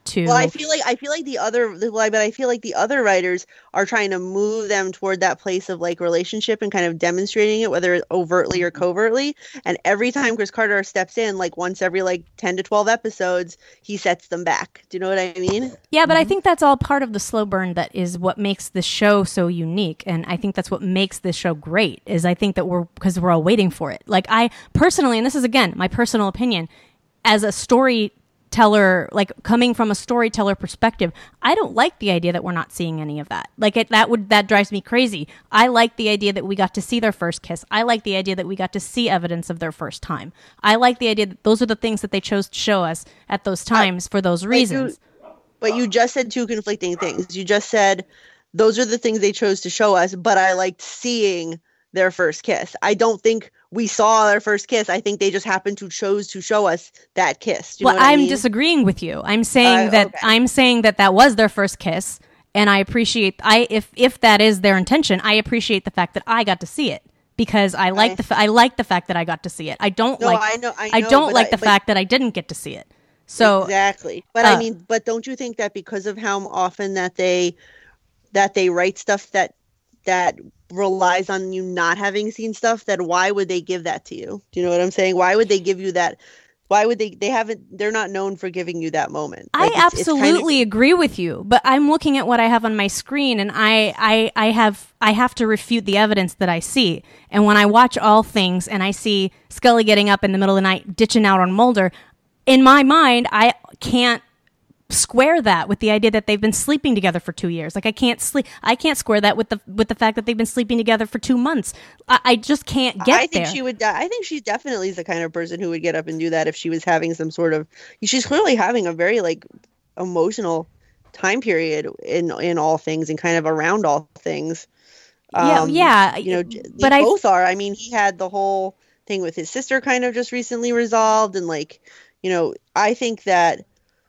to. Well, I feel like I feel like the other, well, but I feel like the other writers are trying to move them toward that place of like relationship and kind of demonstrating it, whether overtly or covertly. And every time Chris Carter steps in, like once every like ten to twelve episodes, he sets them back. Do you know what I mean? Yeah, but I think that's all part of the slow burn that is what makes the show so unique. And I think that's what makes this show great, is I think that we're, because we're all waiting for it. Like I personally, and this is again, my personal opinion, as a storyteller, like coming from a storyteller perspective, I don't like the idea that we're not seeing any of that. Like it, that would, that drives me crazy. I like the idea that we got to see their first kiss. I like the idea that we got to see evidence of their first time. I like the idea that those are the things that they chose to show us at those times for those reasons. But you just said two conflicting things. You just said those are the things they chose to show us, but I liked seeing their first kiss. I don't think we saw their first kiss. I think they just happened to chose to show us that kiss. Do you well, know what I'm I mean? disagreeing with you. I'm saying Uh, that okay. I'm saying that that was their first kiss, and I appreciate. I if if that is their intention, I appreciate the fact that I got to see it because I like I- the fa- I like the fact that I got to see it. I don't No, like. I know- I know, don't but like I- the but- fact that I didn't get to see it. So Exactly. But uh, I mean, but don't you think that because of how often that they that they write stuff that that relies on you not having seen stuff, that why would they give that to you? Do you know what I'm saying? Why would they give you that? Why would they? They haven't. They're not known for giving you that moment. I Like, it's- it's kind of- absolutely agree with you, but I'm looking at what I have on my screen, and I, I, I have, I have to refute the evidence that I see. And when I watch All Things and I see Scully getting up in the middle of the night, ditching out on Mulder, in my mind, I can't square that with the idea that they've been sleeping together for two years. Like I can't sleep. I can't square that with the with the fact that they've been sleeping together for two months. I, I just can't get I think there. she would. de- I think she definitely is the kind of person who would get up and do that if she was having some sort of. She's clearly having a very like emotional time period in in All Things and kind of around All Things. Yeah, yeah, You know, j- but they I- both are. I mean, he had the whole thing with his sister kind of just recently resolved, and like, you know, I think that.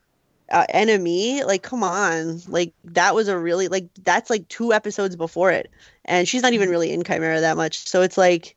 Uh, enemy, like, come on, like that was a really like that's like two episodes before it, and she's not even really in Chimera that much, so it's like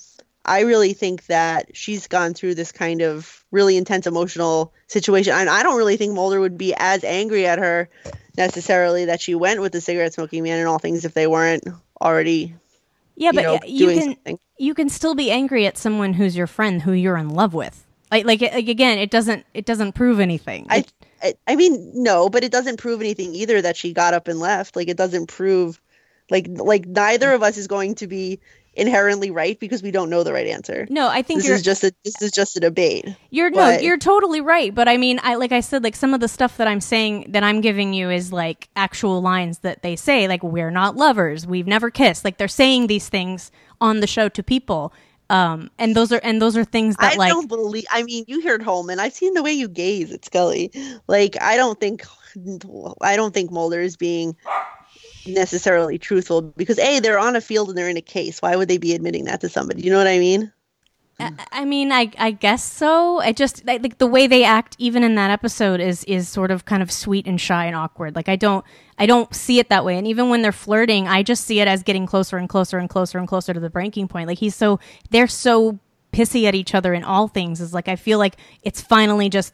I really think that she's gone through this kind of really intense emotional situation, and I don't really think Mulder would be as angry at her necessarily that she went with the cigarette smoking man and All Things if they weren't already yeah, you but know, y- you doing can something. you can still be angry at someone who's your friend who you're in love with. Like, like, like again, it doesn't it doesn't prove anything. I, It- I I mean no, but it doesn't prove anything either that she got up and left. Like it doesn't prove like like neither of us is going to be inherently right because we don't know the right answer. no, I think This you're is just a this is just a debate. You're But- no, you're totally right. But I mean, I like I said, like some of the stuff that I'm saying that I'm giving you is like actual lines that they say, like we're not lovers, we've never kissed. Like they're saying these things on the show to people, um, and those are and those are things that I like don't believe. I mean, you heard Holman. I've seen the way you gaze at Scully. Like, I don't think, I don't think Mulder is being necessarily truthful because a they're on a field and they're in a case. Why would they be admitting that to somebody? You know what I mean? I, I mean, I I guess so. I just I, like the way they act, even in that episode, is is sort of kind of sweet and shy and awkward. Like I don't I don't see it that way. And even when they're flirting, I just see it as getting closer and closer and closer and closer to the breaking point. Like he's so they're so pissy at each other in All Things. Is like I feel like it's finally just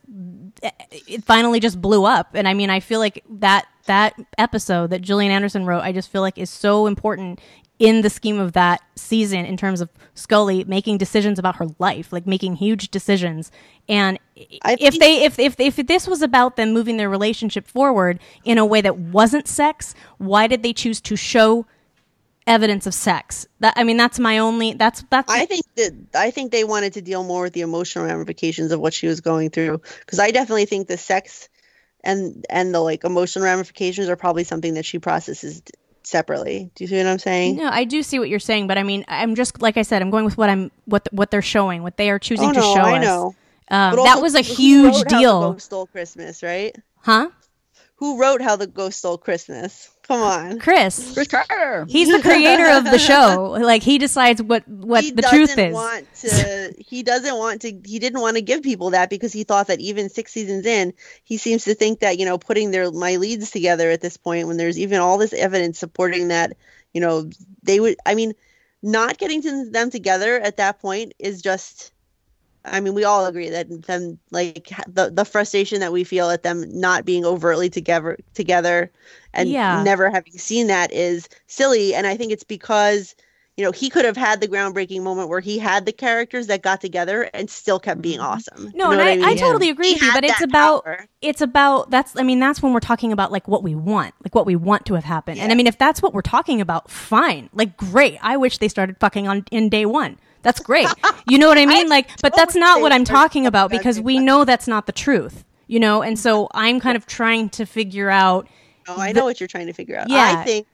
it finally just blew up. And I mean, I feel like that that episode that Gillian Anderson wrote, I just feel like is so important in the scheme of that season in terms of Scully making decisions about her life, like making huge decisions. And I if think- they if, if if this was about them moving their relationship forward in a way that wasn't sex, why did they choose to show evidence of sex? That I mean, that's my only that's that's I think that I think they wanted to deal more with the emotional ramifications of what she was going through because I definitely think the sex and and the like emotional ramifications are probably something that she processes separately. Do you see what I'm saying? No, I do see what you're saying, but I mean, I'm just like I said, I'm going with what I'm what what they're showing, what they are choosing Oh, to no, show I us. know. Um, But that also, was a who huge wrote How the deal, Ghost Stole Christmas, right? huh? Who wrote How the Ghost Stole Christmas? Come on. Chris, Chris Carter. he's the creator of the show. Like he decides what what he the truth doesn't is. Want to, he doesn't want to. He didn't want to give people that because he thought that even six seasons in, he seems to think that you know putting their my leads together at this point when there's even all this evidence supporting that you know they would. I mean, not getting to them together at that point is just I mean, we all agree that them like the the frustration that we feel at them not being overtly together together and Yeah. never having seen that is silly. And I think it's because, you know, he could have had the groundbreaking moment where he had the characters that got together and still kept being awesome. No, You know and what I, I, mean? totally agree He with you, had but it's that about power. it's about that's I mean that's when we're talking about like what we want, like what we want to have happen. And I Yeah. mean if that's what we're talking about, fine. Like great. I wish they started fucking on in day one. That's great. You know what I mean? Like but that's totally not say what I'm they started talking about fucking on because day we one. know that's not the truth. You know, and so I'm kind of trying to figure out Oh, I know what you're trying to figure out. Yeah. I think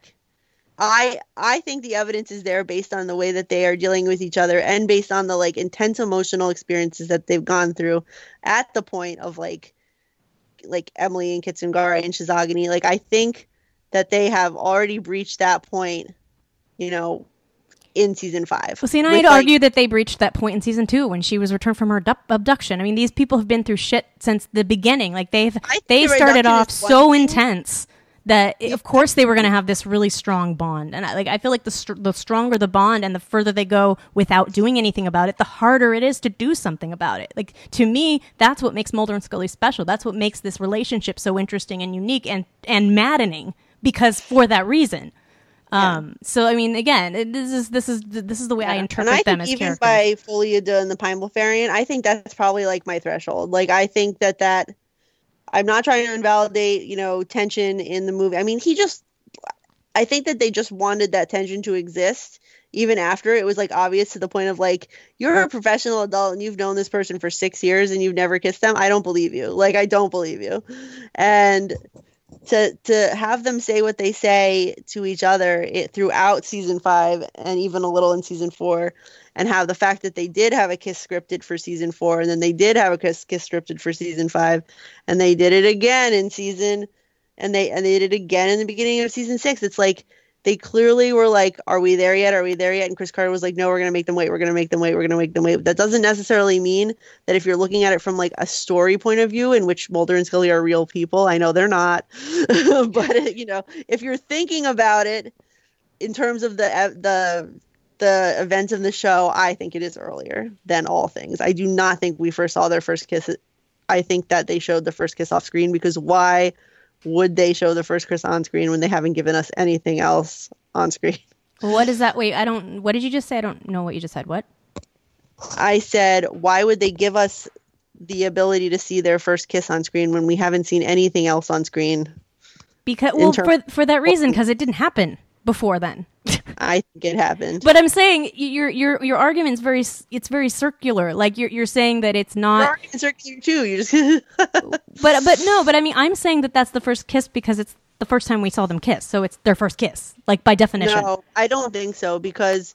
I I think the evidence is there based on the way that they are dealing with each other and based on the like intense emotional experiences that they've gone through at the point of like like Emily and Kitsungara and Shizagani. Like I think that they have already breached that point, you know, in season five. Well, see, and With, I'd like- argue that they breached that point in season two when she was returned from her abdu- abduction. I mean, these people have been through shit since the beginning. Like they've I think they the started reduction off is one so thing. intense that of course they were going to have this really strong bond. And I, like I feel like the str- the stronger the bond and the further they go without doing anything about it, the harder it is to do something about it. Like to me, that's what makes Mulder and Scully special. That's what makes this relationship so interesting and unique and and maddening because for that reason. Um, so I mean, again, it- this is this is this is the way I Yeah. interpret and I them think as even characters. by Foliada and the Pine Bluff variant, I think that's probably like my threshold. Like I think that that I'm not trying to invalidate, you know, tension in the movie. I mean, he just I think that they just wanted that tension to exist even after it was like obvious to the point of like you're a professional adult and you've known this person for six years and you've never kissed them. I don't believe you. Like I don't believe you. And to to have them say what they say to each other it, throughout season five and even a little in season four, and have the fact that they did have a kiss scripted for season four, and then they did have a kiss, kiss scripted for season five, and they did it again in season, and they and they did it again in the beginning of season six. It's like they clearly were like, "Are we there yet? Are we there yet?" And Chris Carter was like, "No, we're gonna make them wait. We're gonna make them wait. We're gonna make them wait." That doesn't necessarily mean that if you're looking at it from like a story point of view, in which Mulder and Scully are real people. I know they're not, but you know, if you're thinking about it in terms of the the the events of the show, I think it is earlier than all things. I do not think we first saw their first kiss. I think that they showed the first kiss off screen because why would they show the first kiss on screen when they haven't given us anything else on screen? What is that? Wait, I don't. What did you just say? I don't know what you just said. What? I said, why would they give us the ability to see their first kiss on screen when we haven't seen anything else on screen? Because well, term- for for that reason, because it didn't happen before then. I think it happened. But I'm saying y- your your your argument's very s- it's very circular. Like you're you're saying that it's Your not. arguments are cute too. You just But but no. But I mean, I'm saying that that's the first kiss because it's the first time we saw them kiss, so it's their first kiss, like by definition. No, I don't think so because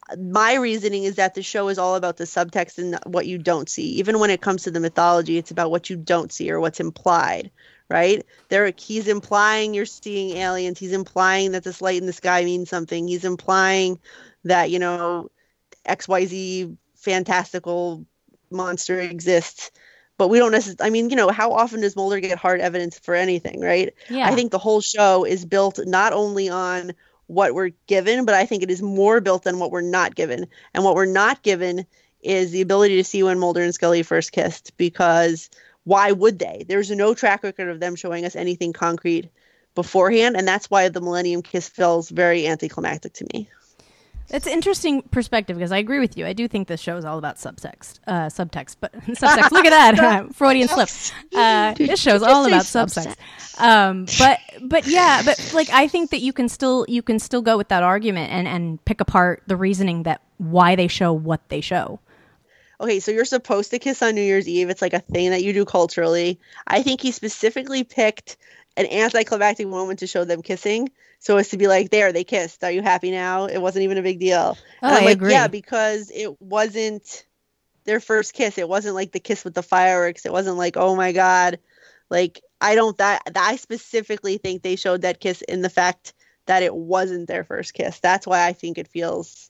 my reasoning is that the show is all about the subtext and what you don't see. Even when it comes to the mythology, it's about what you don't see or what's implied, right? There, he's implying you're seeing aliens. He's implying that this light in the sky means something. He's implying that, you know, X Y Z fantastical monster exists. But we don't necessarily, I mean, you know, how often does Mulder get hard evidence for anything, right? Yeah. I think the whole show is built not only on what we're given, but I think it is more built on what we're not given. And what we're not given is the ability to see when Mulder and Scully first kissed, because why would they? There's no track record of them showing us anything concrete beforehand, and that's why the Millennium Kiss feels very anticlimactic to me. It's an interesting perspective because I agree with you. I do think this show is all about subtext, uh, subtext, but subtext. Look at that, Freudian slip. Uh, this show's all about subtext. Um, but but yeah, but like I think that you can still you can still go with that argument and and pick apart the reasoning that why they show what they show. Okay, so you're supposed to kiss on New Year's Eve. It's like a thing that you do culturally. I think he specifically picked an anticlimactic moment to show them kissing, so as to be like, there, they kissed. Are you happy now? It wasn't even a big deal. Oh, and I'm I like, agree. yeah, because it wasn't their first kiss. It wasn't like the kiss with the fireworks. It wasn't like, oh my God. Like, I don't, that, I specifically think they showed that kiss in the fact that it wasn't their first kiss. That's why I think it feels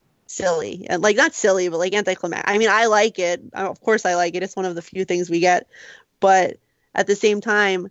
silly. And like, not silly, but like anticlimactic. I mean, I like it. Of course I like it. It's one of the few things we get. But at the same time,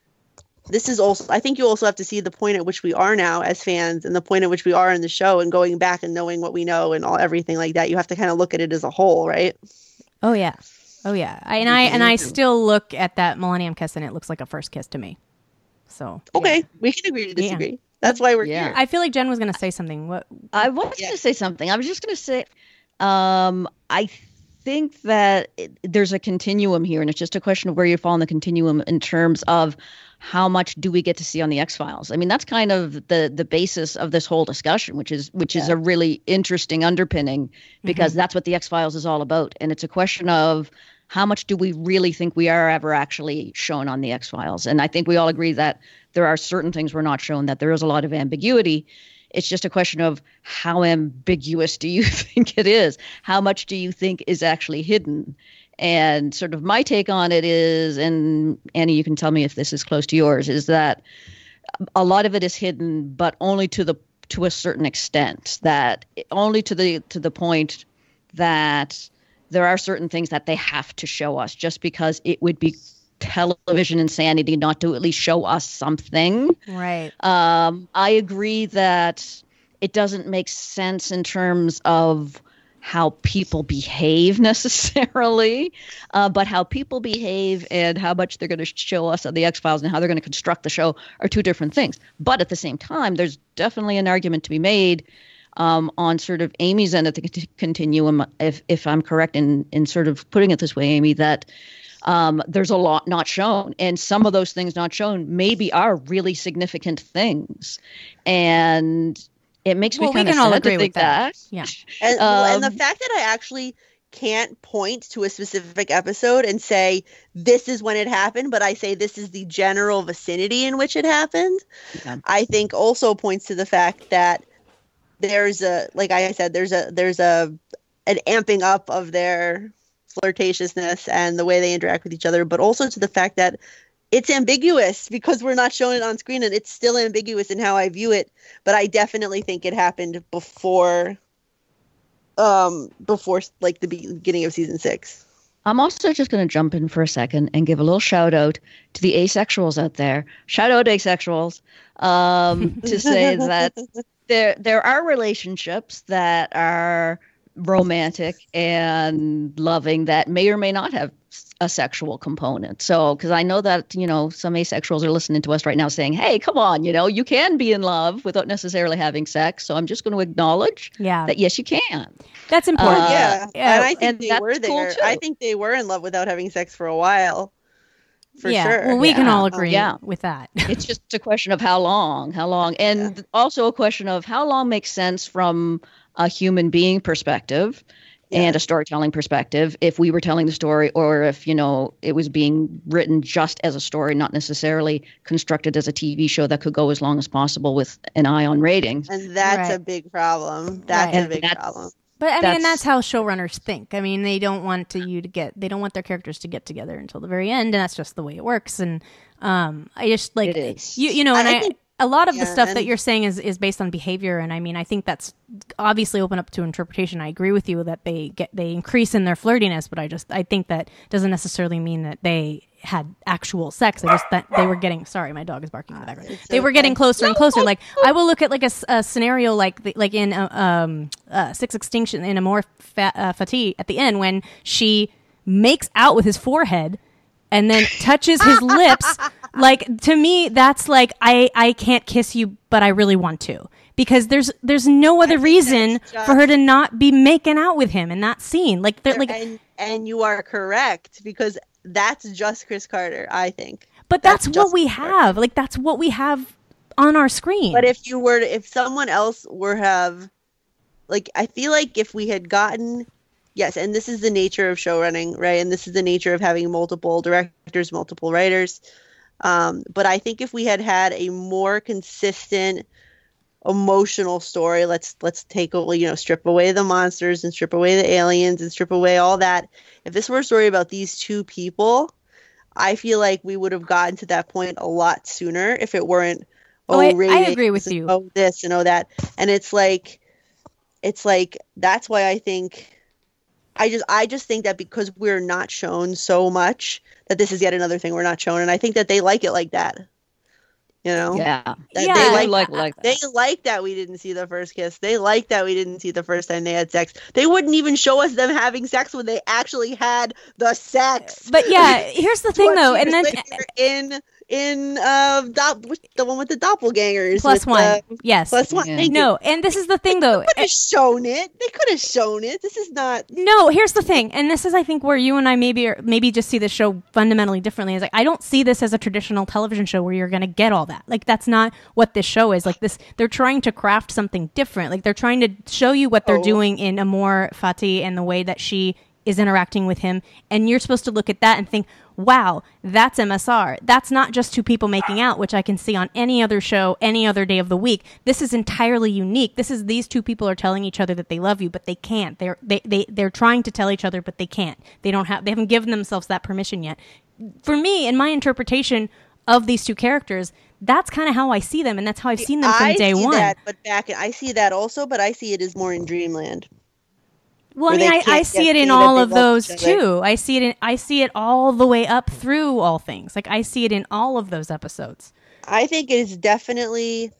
this is also, I think you also have to see the point at which we are now as fans and the point at which we are in the show and going back and knowing what we know and all everything like that. You have to kind of look at it as a whole, right? Oh yeah, oh yeah. I, and I and I still look at that Millennium kiss, and it looks like a first kiss to me. So okay, yeah. we can agree to disagree. Yeah. That's why we're Yeah. here. I feel like Jen was going to say something. What? I was Yeah. going to say something. I was just going to say, um, I think that it, there's a continuum here, and it's just a question of where you fall in the continuum in terms of how much do we get to see on the X-Files. I mean, that's kind of the the basis of this whole discussion, which is which is Yeah. a really interesting underpinning, because that's what the X-Files is all about. And it's a question of how much do we really think we are ever actually shown on the X-Files. And I think we all agree that there are certain things we're not shown, that there is a lot of ambiguity. It's just a question of how ambiguous do you think it is? How much do you think is actually hidden? And sort of my take on it is, and Annie, you can tell me if this is close to yours, is that a lot of it is hidden, but only to the to a certain extent. That only to the to the point that there are certain things that they have to show us, just because it would be television insanity not to at least show us something. Right. Um, I agree that it doesn't make sense in terms of how people behave necessarily, uh, but how people behave and how much they're going to show us on the X-Files and how they're going to construct the show are two different things. But at the same time, there's definitely an argument to be made um, on sort of Amy's end of the cont- continuum, if if I'm correct in in sort of putting it this way, Amy, that Um, there's a lot not shown, and some of those things not shown maybe are really significant things, and it makes Well, me we kind of can all sad agree to with think that. that. Yeah. And, well, and the Um, fact that I actually can't point to a specific episode and say this is when it happened, but I say this is the general vicinity in which it happened, Yeah. I think also points to the fact that there's a, like I said, there's a there's a an amping up of their flirtatiousness and the way they interact with each other, but also to the fact that it's ambiguous because we're not showing it on screen, and it's still ambiguous in how I view it. But I definitely think it happened before, um, before like the beginning of season six. I'm also just going to jump in for a second and give a little shout out to the asexuals out there. Shout out asexuals, um, to say that there there are relationships that are romantic and loving that may or may not have a sexual component. So, because I know that, you know, some asexuals are listening to us right now saying, hey, come on, you know, you can be in love without necessarily having sex. So I'm just going to acknowledge Yeah. that, yes, you can. That's important. Uh, yeah. yeah, and I think and they that's were cool, there. too. I think they were in love without having sex for a while, for yeah. sure. Well, we can Yeah. all Um, agree yeah. with that. It's just a question of how long, how long. And also a question of how long makes sense from a human being perspective. Yeah. And a storytelling perspective, if we were telling the story, or if, you know, it was being written just as a story, not necessarily constructed as a T V show that could go as long as possible with an eye on ratings. And that's Right. a big problem. That's Right. a big And that's- problem. But I mean, and That's- that's how showrunners think. I mean, they don't want to you to get, they don't want their characters to get together until the very end, and that's just the way it works. And um, I just like It is. you, you know, and I I, think- a lot of the yeah, stuff that and- you're saying is is based on behavior, and I mean, I think that's obviously open up to interpretation. I agree with you that they get they increase in their flirtiness, but I just I think that doesn't necessarily mean that they had actual sex. They just that they were getting. Sorry, my dog is barking in the background. It's They were okay. getting closer and closer. Like I will look at like a, s- a scenario like the, like in uh, um uh, Six Extinction in Amor Fa- uh, Fati at the end when she makes out with his forehead and then touches his lips. Like to me, that's like I I can't kiss you, but I really want to. Because there's there's no other reason that's for her just- to not be making out with him in that scene. Like they're like, and and you are correct, because that's just Chris Carter, I think. but that's, that's what just we Chris Carter. have. Like that's what we have on our screen. But if you were to, if someone else were have, like, I feel like if we had gotten, yes, and this is the nature of show running, right? And this is the nature of having multiple directors, multiple writers. Um, but I think if we had had a more consistent emotional story, let's let's take away, you know, strip away the monsters and strip away the aliens and strip away all that. If this were a story about these two people, I feel like we would have gotten to that point a lot sooner if it weren't, Oh, oh, I- I ratings agree with and you. oh this and oh that. And it's like, it's like, that's why I think, I just I just think that because we're not shown so much, that this is yet another thing we're not shown. And I think that they like it like that. You know, Yeah, That Yeah. they I like, like like that. they like that we didn't see the first kiss. They like that we didn't see the first time they had sex. They wouldn't even show us them having sex when they actually had the sex. But yeah, here's the thing though, twenty and then years later in in uh dop, the one with the doppelgangers plus with one, the- yes, plus one. Yeah. Thank you. no, and this is the thing though. They could have shown it. They could have shown it. This is not. No, here's the thing, and this is, I think, where you and I maybe are, maybe just see this show fundamentally differently. Is like I don't see this as a traditional television show where you're going to get all that. Like that's not what this show is. Like this, they're trying to craft something different. Like they're trying to show you what they're Oh. doing in Amor Fati and the way that she is interacting with him, and you're supposed to look at that and think, wow, that's M S R. That's not just two people making out, which I can see on any other show, any other day of the week. This is entirely unique. This is these two people are telling each other that they love you, but they can't. They're they, they they're trying to tell each other, but they can't. They don't have they haven't given themselves that permission yet. For me, in my interpretation of these two characters, that's kind of how I see them, and that's how I've seen them from I day see one. that, but back I see that also, but I see it as more in Dreamland. Well, I where mean, they I, can't I see get it in through that all they of love those each other. too. I see it in I see it all the way up through all things. Like I see it in all of those episodes. I think it is definitely.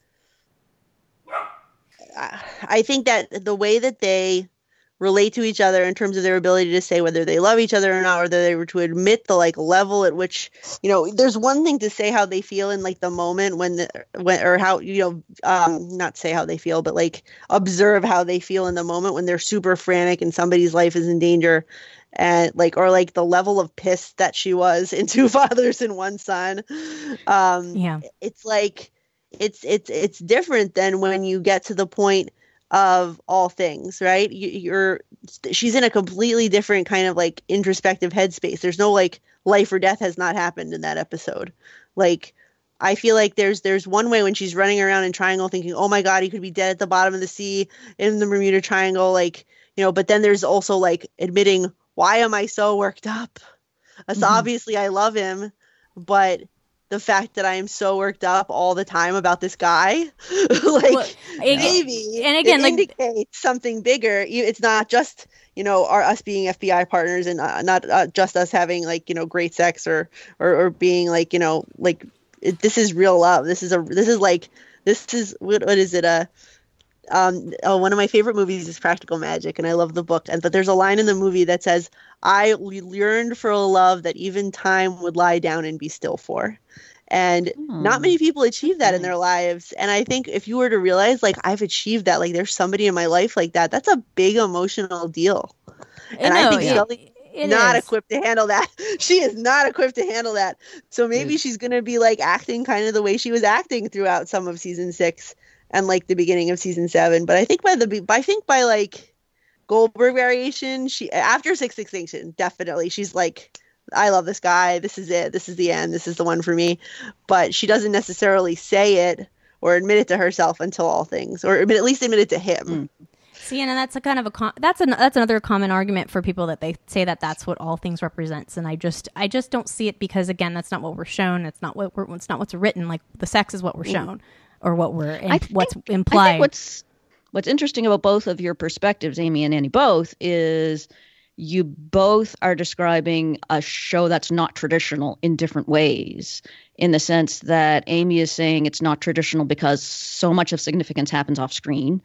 I think that the way that they relate to each other in terms of their ability to say whether they love each other or not, or whether they were to admit the like level at which, you know, there's one thing to say how they feel in like the moment when, the, when or how, you know, um, not say how they feel, but like observe how they feel in the moment when they're super frantic and somebody's life is in danger. And like, or like the level of piss that she was in Two Fathers and One Son. Um, Yeah. It's like, it's, it's, it's different than when you get to the point of All Things, right? You, you're, she's in a completely different kind of like introspective headspace. There's no like life or death has not happened in that episode. Like, I feel like there's there's one way when she's running around in Triangle thinking, oh my God, he could be dead at the bottom of the sea in the Bermuda Triangle. Like, you know, but then there's also like admitting, why am I so worked up? So Mhm. obviously I love him, but the fact that I am so worked up all the time about this guy, like Well, it- maybe, and again, it like- indicates something bigger. You- It's not just, you know, our us being F B I partners and uh, not uh, just us having like, you know, great sex or or, or being like, you know, like it, this is real love. This is a this is like this is what, what is it? Uh, um, oh, one of my favorite movies is Practical Magic, and I love the book. And but there's a line in the movie that says, "I yearned for a love that even time would lie down and be still for." And Hmm. not many people achieve that in Nice. their lives. And I think if you were to realize, like, I've achieved that, like, there's somebody in my life like that, that's a big emotional deal. And I No, think it- Scully it not is. equipped to handle that. She is not equipped to handle that. So maybe she's going to be like acting kind of the way she was acting throughout some of season six and like the beginning of season seven. But I think by the, be- I think by like Goldberg variation, she, after Six Extinction, definitely she's like, I love this guy. This is it. This is the end. This is the one for me. But she doesn't necessarily say it or admit it to herself until All Things, or admit, at least admit it to him. Mm. See, and that's a kind of a con- that's an that's another common argument for people that they say that that's what All Things represents, and I just I just don't see it because again, that's not what we're shown. It's not what we're, it's not what's written. Like the sex is what we're shown, or what we're I imp- what's think- implied. I think what's what's interesting about both of your perspectives, Amy and Annie both, is you both are describing a show that's not traditional in different ways. In the sense that Amy is saying it's not traditional because so much of significance happens off screen.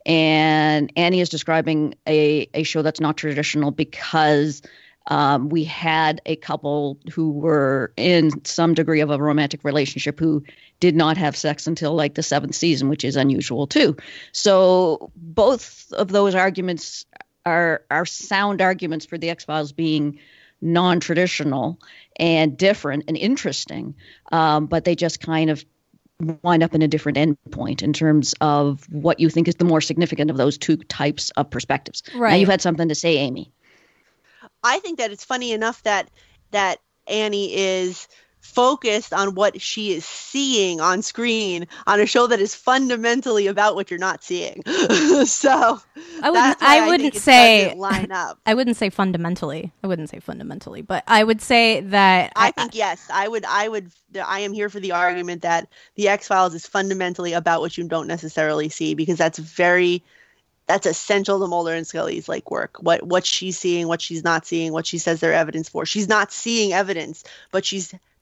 And Annie is describing a, a show that's not traditional because um, we had a couple who were in some degree of a romantic relationship who did not have sex until like the seventh season, which is unusual too. So both of those arguments are are sound arguments for the X-Files being non-traditional and different and interesting, um, but they just kind of wind up in a different endpoint in terms of what you think is the more significant of those two types of perspectives. Now Right. you've had something to say, Amy. I think that it's funny enough that that Annie is focused on what she is seeing on screen on a show that is fundamentally about what you're not seeing. So I wouldn't that's why I wouldn't think it say doesn't line up. I wouldn't say fundamentally. I wouldn't say fundamentally, but I would say that I think yes, I would. I would. I am here for the argument that the X-Files is fundamentally about what you don't necessarily see, because that's very, that's essential to Mulder and Scully's like work. What what she's seeing, what she's not seeing, what she says they're evidence for. She's not seeing evidence, but she's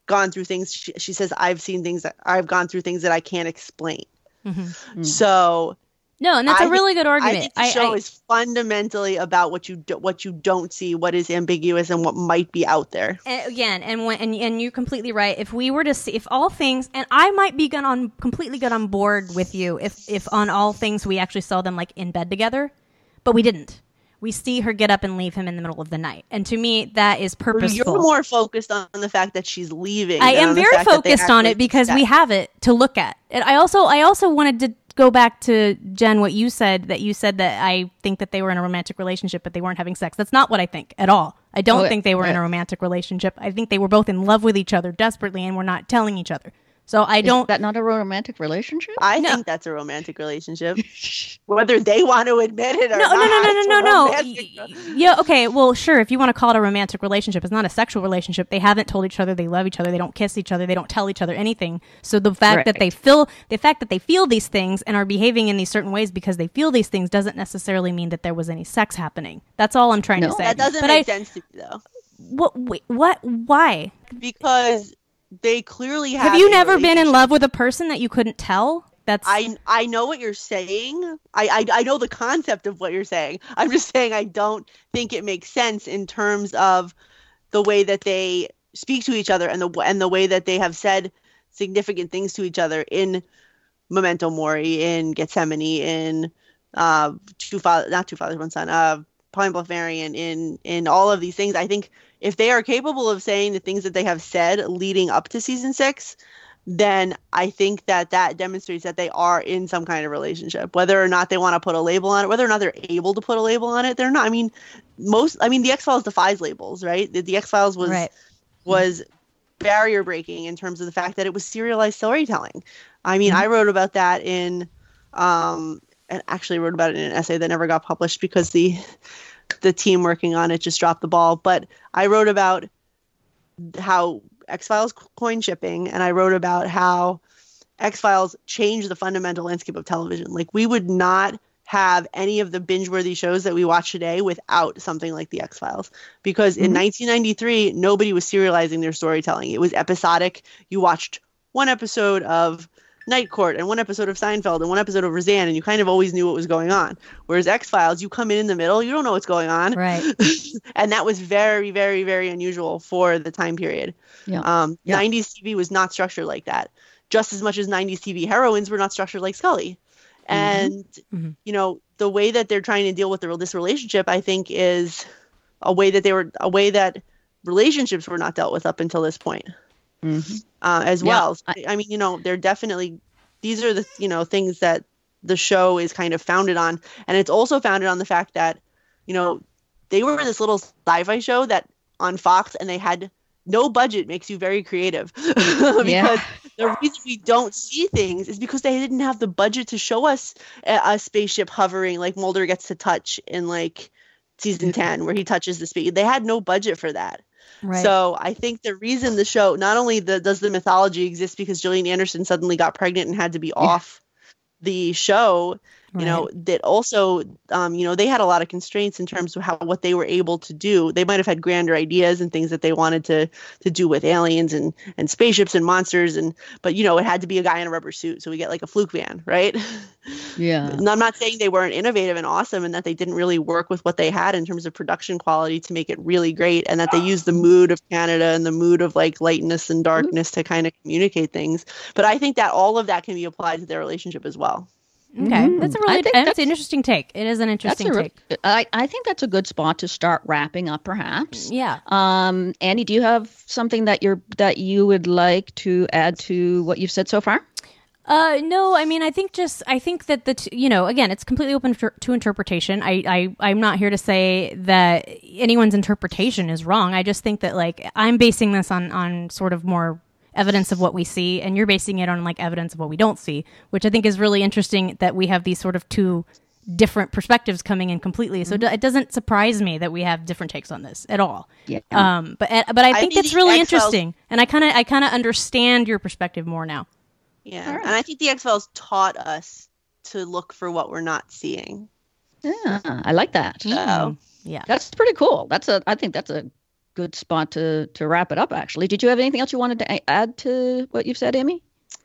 gone through things. She, she says, I've seen things that I've gone through things that I can't explain. Mm-hmm. So no, and that's I a really think, good argument. I think the I, show I, is fundamentally about what you do, what you don't see, what is ambiguous, and what might be out there. And again, and when and, and you're completely right. If we were to see, if all things, and I might be good on completely good on board with you, if if on all things we actually saw them like in bed together, but we didn't. We see her get up and leave him in the middle of the night, and to me, that is purposeful. You're more focused on the fact that she's leaving. I am on the very fact that they focused on actually it because did we that. have it to look at. And I also, I also wanted to go back to Jen, what you said, that you said that I think that they were in a romantic relationship, but they weren't having sex. That's not what I think at all. I don't Okay. think they were in a Right. romantic relationship. I think they were both in love with each other desperately and were not telling each other. So I don't. Is that not a romantic relationship? I No. think that's a romantic relationship. Whether they want to admit it or No, not. no, no, no, it's no, a no, no. romantic- Y- Yeah, okay. Well, sure. If you want to call it a romantic relationship, it's not a sexual relationship. They haven't told each other they love each other. They don't kiss each other. They don't tell each other anything. So the fact that Right. they feel the fact that they feel these things and are behaving in these certain ways because they feel these things doesn't necessarily mean that there was any sex happening. That's all I'm trying No. to say. That doesn't but make I, sense to me, though. What? Wait, what? Why? Because they clearly have. Have you a never been in relationship. love with a person that you couldn't tell? That's I I know what you're saying. I, I I know the concept of what you're saying. I'm just saying I don't think it makes sense in terms of the way that they speak to each other and the and the way that they have said significant things to each other in Memento Mori, in Gethsemane, in uh two father not two fathers one son, uh Pine Bluff Variant, in in all of these things. I think if they are capable of saying the things that they have said leading up to season six, then I think that that demonstrates that they are in some kind of relationship. Whether or not they want to put a label on it, whether or not they're able to put a label on it, they're not. I mean, most. I mean, the X-Files defies labels, right? The, the X-Files was right. was barrier breaking in terms of the fact that it was serialized storytelling. I mean, Mm-hmm. I wrote about that in, um, and actually wrote about it in an essay that never got published because the the team working on it just dropped the ball. But I wrote about how X-Files coined shipping, and I wrote about how X-Files changed the fundamental landscape of television. Like, we would not have any of the binge-worthy shows that we watch today without something like the X-Files. Because in Mhm. nineteen ninety-three, nobody was serializing their storytelling. It was episodic. You watched one episode of Night Court and one episode of Seinfeld and one episode of Roseanne, and you kind of always knew what was going on. Whereas X-Files, you come in in the middle, you don't know what's going on. Right. And that was very, very, very unusual for the time period. Yeah. Um, Yeah. nineties T V was not structured like that, just as much as nineties T V heroines were not structured like Scully. And, Mhm. you know, the way that they're trying to deal with the, this relationship, I think, is a way that they were, a way that relationships were not dealt with up until this point. Mhm. Uh, as Yeah, well. So, I- I mean, you know, they're definitely, these are the, you know, things that the show is kind of founded on. And it's also founded on the fact that, you know, they were this little sci-fi show that on Fox, and they had no budget, makes you very creative. Because Yeah. the reason we don't see things is because they didn't have the budget to show us a, a spaceship hovering like Mulder gets to touch in like season ten, where he touches the space. They had no budget for that. Right. So I think the reason the show, not only the, does the mythology exist because Gillian Anderson suddenly got pregnant and had to be off the show, you know, that also, um, you know, they had a lot of constraints in terms of how, what they were able to do. They might've had grander ideas and things that they wanted to, to do with aliens and, and spaceships and monsters. And, but you know, it had to be a guy in a rubber suit. So we get like a fluke van, right? Yeah. And I'm not saying they weren't innovative and awesome and that they didn't really work with what they had in terms of production quality to make it really great, and that they used the mood of Canada and the mood of like lightness and darkness to kind of communicate things. But I think that all of that can be applied to their relationship as well. Okay, Mhm. that's a I really think that's, that's- an interesting take. It is an That's interesting a re- take. I, I think that's a good spot to start wrapping up, perhaps. Yeah. Um, Andy, do you have something that you're that you would like to add to what you've said so far? Uh, no, I mean, I think just, I think that the, t- you know, again, it's completely open to, to interpretation. I, I, I'm not here to say that anyone's interpretation is wrong. I just think that, like, I'm basing this on, on sort of more evidence of what we see, and you're basing it on, like, evidence of what we don't see, which I think is really interesting that we have these sort of two different perspectives coming in completely. So it doesn't surprise me that we have different takes on this at all. Yeah. Um, but, but I I think think it's the really X-Files- interesting, and I kind of, I kind of understand your perspective more now. Yeah. All right. And I think the X-Files taught us to look for what we're not seeing. Yeah, I like that. So Yeah. That's pretty cool. That's a. I think that's a good spot to to wrap it up, actually. Did you have anything else you wanted to a- add to what you've said, Amy?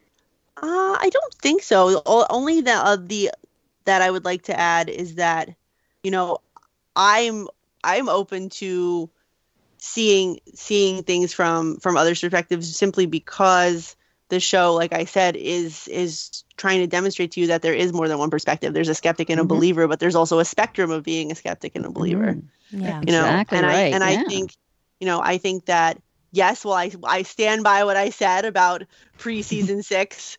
Uh, I don't think so. O- only the uh, the that I would like to add is that, you know, I'm I'm open to seeing seeing things from from other perspectives, simply because the show, like I said, is is trying to demonstrate to you that there is more than one perspective. There's a skeptic and a Mhm. believer, but there's also a spectrum of being a skeptic and a believer. Mhm. Yeah. You know, Exactly and I right, and yeah. I think, you know, I think that yes, well, I I stand by what I said about pre-season six.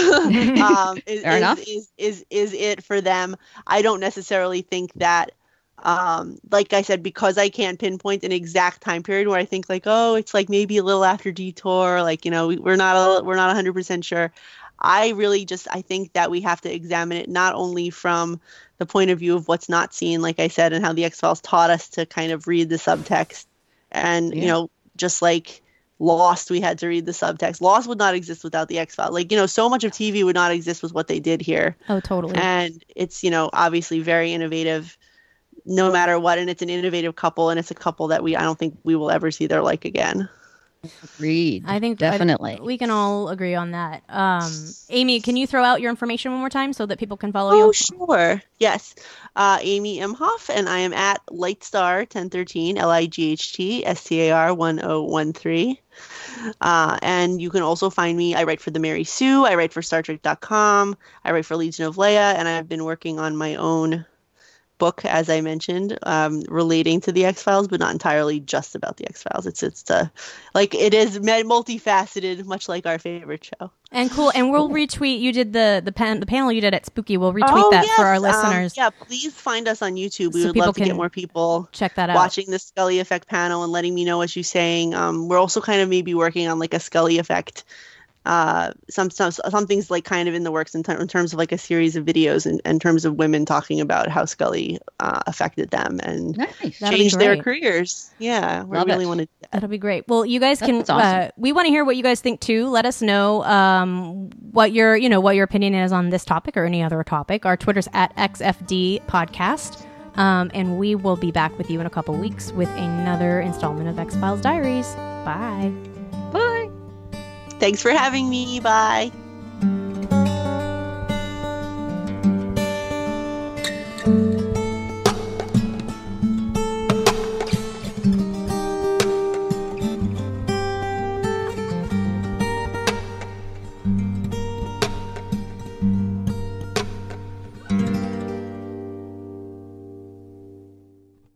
um, is, Fair is, enough. Is, is is it for them? I don't necessarily think that. Um, like I said, because I can't pinpoint an exact time period where I think like, oh, it's like maybe a little after Detour, like, you know, we, we're not a, we're not one hundred percent sure. I really just I think that we have to examine it not only from the point of view of what's not seen, like I said, and how the X-Files taught us to kind of read the subtext, and Yeah. you know, just like Lost, we had to read the subtext. Lost would not exist without the X-Files. Like, you know, so much of T V would not exist with what they did here. Oh, totally. And it's, you know, obviously very innovative no matter what, and it's an innovative couple, and it's a couple that we I don't think we will ever see their like again. Agreed. I think definitely. I, we can all agree on that. Um, Amy, can you throw out your information one more time so that people can follow Oh, you? sure. Yes. Uh, Amy Imhoff, and I am at Lightstar ten thirteen, L I G H T S T A R one oh one three. Uh, and you can also find me. I write for The Mary Sue. I write for Star Trek dot com. I write for Legion of Leia, and I've been working on my own book, as I mentioned, um, relating to the X-Files, but not entirely just about the X-Files. It's it's uh, like it is multifaceted, much like our favorite show. And cool. And we'll retweet. You did the the, pan, the panel you did at Spooky. We'll retweet Oh, that yes. for our Um, listeners. yeah, please find us on YouTube. We So would people love to can get more people Check that out. watching the Scully Effect panel and letting me know what you're saying. Um, we're also kind of maybe working on like a Scully Effect. Uh, some some something's like kind of in the works in, ter- in terms of like a series of videos in, in terms of women talking about how Scully uh, affected them and Nice. That'll be changed their great. careers. Yeah, we Love really it. want to do that. That'll be great. Well, you guys can. That's awesome. Uh, we want to hear what you guys think too. Let us know um, what your, you know, what your opinion is on this topic or any other topic. Our Twitter's at X F D Podcast, um, and we will be back with you in a couple weeks with another installment of X-Files Diaries. Bye. Bye. Thanks for having me. Bye.